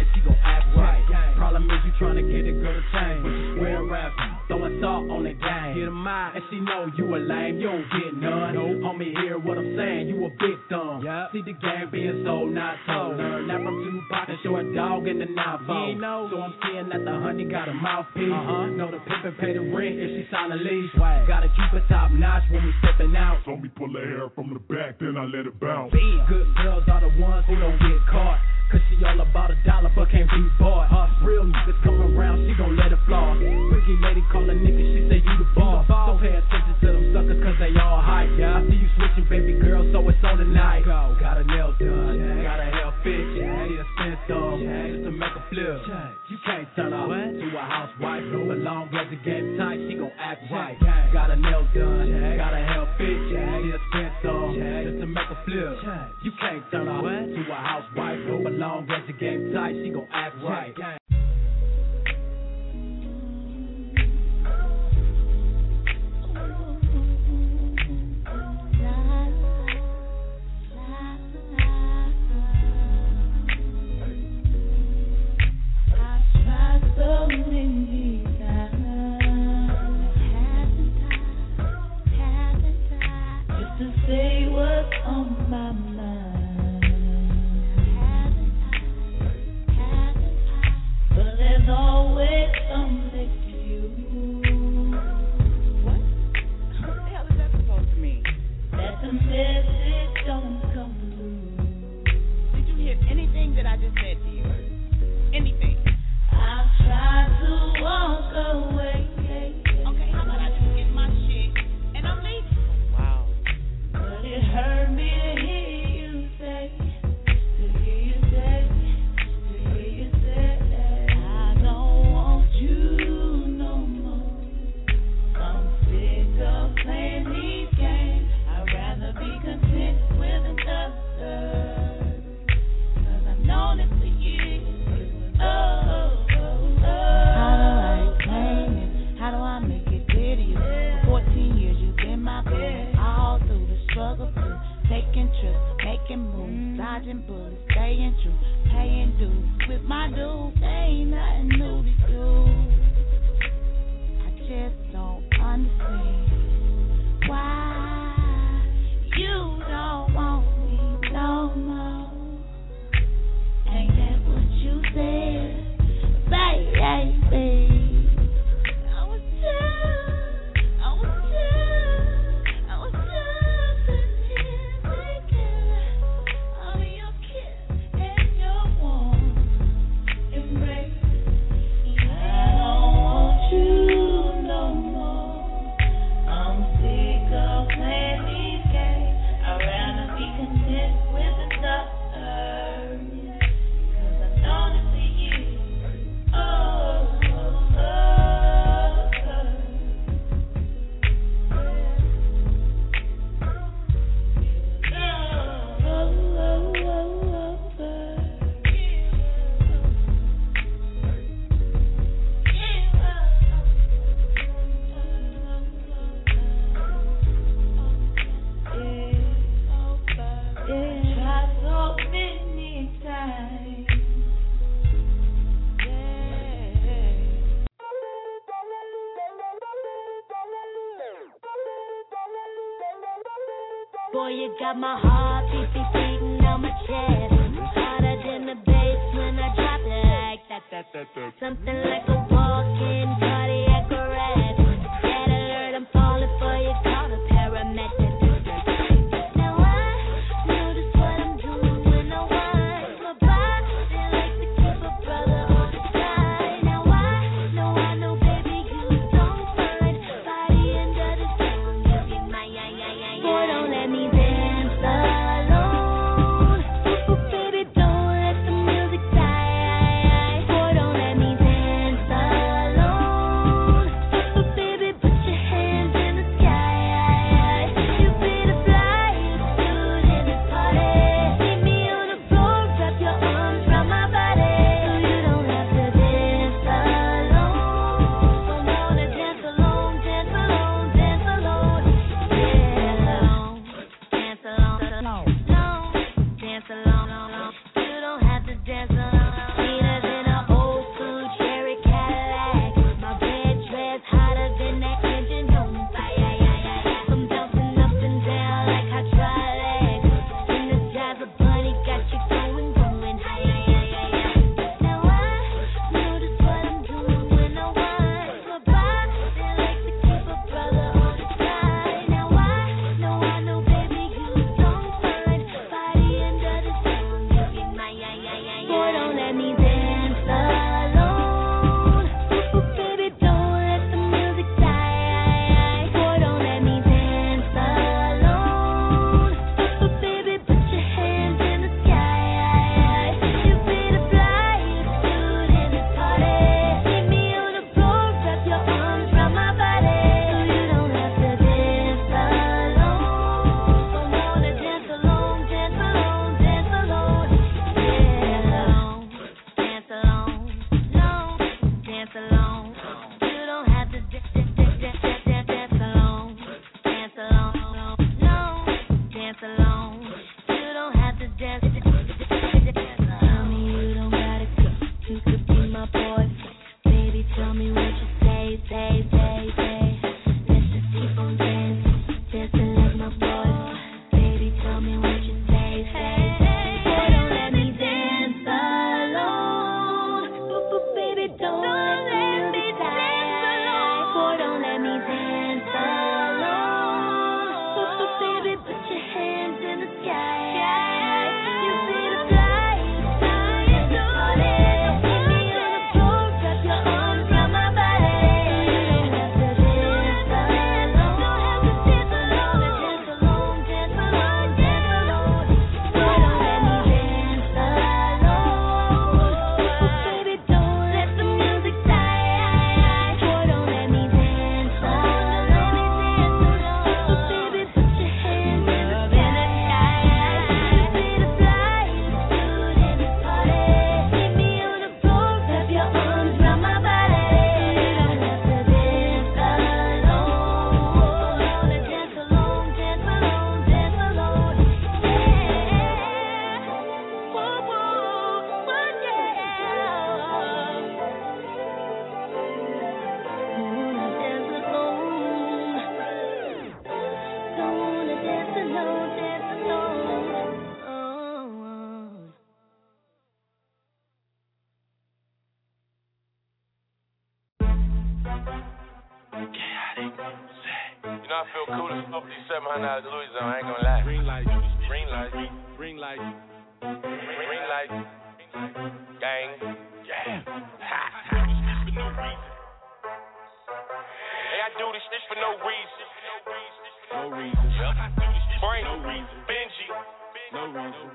And she know you a lame, you don't get none. Nope. Homie, hear what I'm saying, you a big thumb. Yep. See the game being sold, not told. Learn that from Tupac and short dog in the novel. So I'm seeing that the honey got a mouthpiece. Uh-huh. Know the pimp and pay the rent if she sign a lease. Swag. Gotta keep it top notch when we stepping out. So me pull her hair from the back, then I let it bounce. Bam. Good girls are the ones who don't get caught. Cause she all about a dollar but can't be bought. Us real niggas come around, she gon' let it floss. Freaky lady call a nigga, she say you the boss. So pay attention to them suckers cause they all hype. I see you switching baby girl, so it's on tonight. Got a nail done, got a hair fixed, need a spin thumb, just to make a flip. You can't turn off to a housewife, but long as the game tight, she gon' act right. Got a nail done, got a hair fixed, need a spin thumb, just to make a flip. You can't turn off to a housewife, but long as the game tight, she gon' act right. Say what's on my mind, but there's always something to you. What? What the hell is that supposed to mean? That the message don't come through. Did you hear anything that I just said to you? Anything? I've tried to walk away. Okay, how about I just get my shit and I'm leaving? But it hurt me to hear you say, to hear you say, to hear you say, I don't want you no more. I'm sick of playing these games. I'd rather be content with another. Cause I've known it for years. Oh, oh, oh. How do I explain it? How do I make it clear to you? For fourteen years you've been my baby. All through the struggle through, taking trips, making moves, dodging bullets, staying true, paying dues with my dude. Ain't nothing new to you. I just don't understand why you don't want me no more. Ain't that what you said, baby? I was just, I was just, I was just sitting here thinking of your kiss and your warm embrace. I don't want you no more. I'm sick of playing these games. I'd rather be content with another. Cause I've known it for years. Oh, oh, oh, try so many times. Boy, you got my heart beat, beat, beating on my chest. Harder than the bass when I drop it like that, that, that, that. Something like a walking cardiac arrest. Red alert, I'm falling for you, call the paramedic. Now I know just what I'm doing when I want my body like to keep a brother on the side. Now I know, I know, baby, you don't mind. Body under the sun, you be my, yeah, yeah, yeah, yeah. Boy, don't let me dance alone. Oh, baby, don't let the music die. Boy, don't let me dance alone. fifty-seven hundred out of Louisiana, I ain't gonna lie. Green light, green light, green light, green light, gang, yeah. Ha, ha. For no reason. Hey, I do this shit for no reason. No reason. Frank, no reason. Benji, no reason.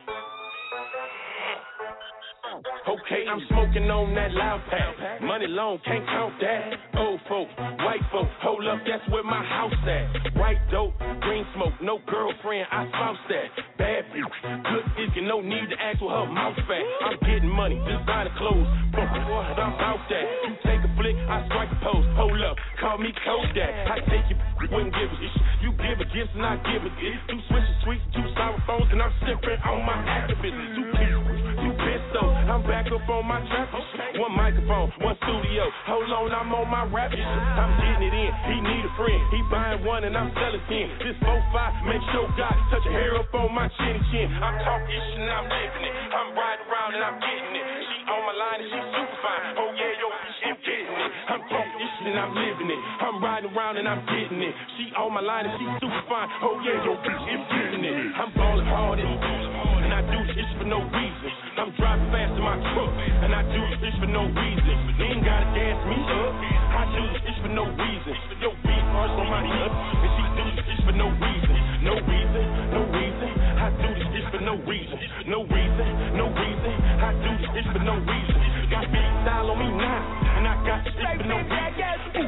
Okay, I'm smoking on that loud pack. Money long, can't count that. Old folk, white folk, hold up, that's where my house at. White dope, green smoke, no girlfriend, I spouse that. Bad bitch, good thinking, no need to ask with her mouth fat. I'm getting money, designer clothes, I'm out that. You take a flick, I strike a pose. Hold up, call me Kodak. I take you, wouldn't give a shit. You give a gift and I give a gift. Two switches, sweet, two sour phones, and I'm sipping on my activism. Two pieces, two pistols. I'm back up on my trap. One microphone, one studio. Hold on, I'm on my rap shit. I'm getting it in. He need a friend. He buying one and I'm selling ten. This four five, make sure God touch a hair up on my chinny chin. I'm talking shit and I'm living it. I'm riding around and I'm getting it. She on my line and she super fine. Oh yeah, yo, I'm getting it. I'm talking this shit and I'm living it. I'm riding around and I'm getting it. She on my line and she super fine. Oh yeah, yo, I'm getting it. I'm balling hard and I do shit for no reason. I'm driving fast in my truck and I do shit for no reason. You ain't gotta gas me up. I do shit for no reason. Yo, beat or somebody up and she do shit for no reason. No reason, no reason. I do this shit for no reason. No reason, no reason. I do this shit for no reason. Got big style on me now, and I got shit for no reason.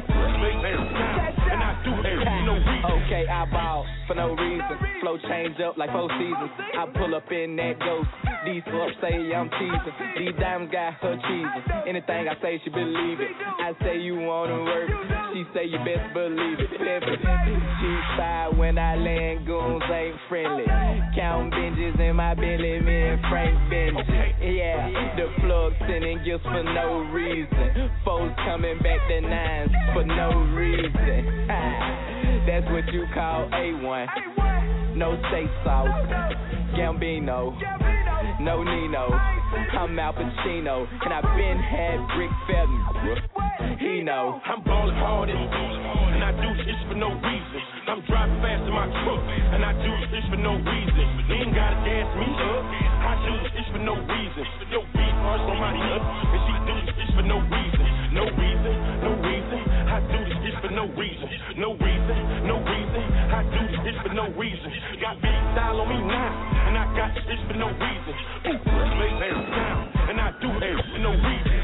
And I do it for no reason. Okay, I ball for no reason. Flow change up like four seasons. I pull up in that ghost. These folks say I'm teasing. These diamonds got her cheesing. Anything I say, she believe it. I say you wanna work. She say you best believe it. She side when I land, goons ain't friendly. Count binges in my belly, me and Frank Benji. Yeah, the plug sending gifts for no reason. Foes coming back to nines for no reason. That's what you call A one. No steak sauce, Gambino, no Nino. I'm Al Pacino, and I've been had Rick Felton. He know I'm ballin' hard and I do shit for no reason. I'm driving fast in my truck and I do shit for no reason. You ain't gotta gas me up. I do shit for no reason. Yo, beat or somebody up and she do shit for no reason. No reason, no reason. I do this shit for no reason. No reason, no reason. I do this shit for no reason. Got big style on me now, and I got shit for no reason. Ooh, lay down, and I do it for no reason.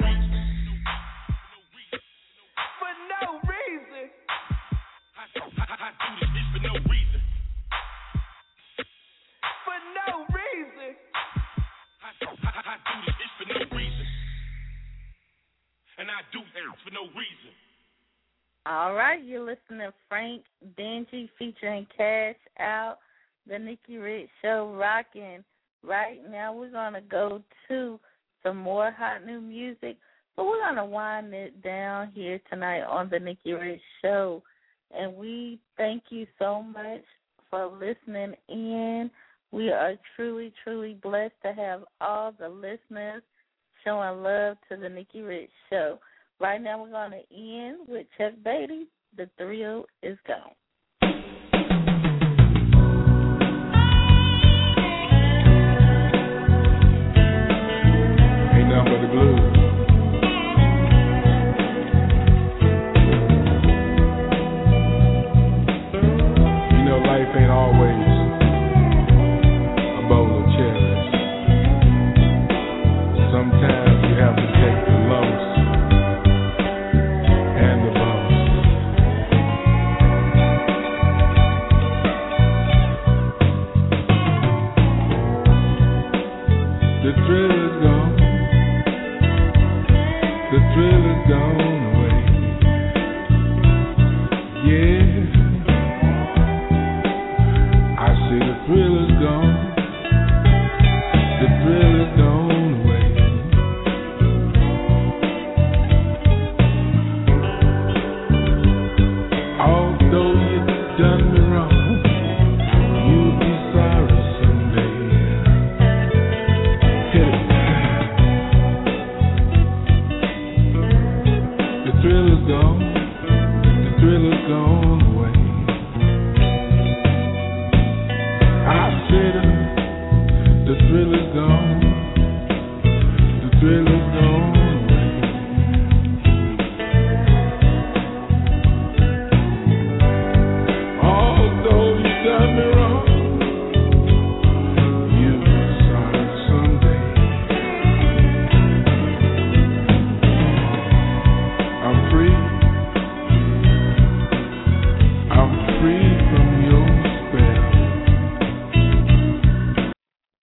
For no reason. I, I, I do this shit for no reason. For no reason. I, I, I do this shit for no reason. And I do it for no reason. All right, you're listening to Frank Benji featuring Cash Out, the Nikki Rich Show, rocking. Right now, we're going to go to some more hot new music, but we're going to wind it down here tonight on the Nikki Rich Show. And we thank you so much for listening in. We are truly, truly blessed to have all the listeners showing love to the Nikki Rich Show. Right now, we're going to end with Chuck Beatty. The thrill is gone. Ain't nothing but the blues. You know, life ain't always a bowl of cherries. Sometimes you have to take the lumps and the bumps. The thrill is gone. The thrill is gone away. Yeah, I see the thrill is gone. The thrill is gone away. Although you done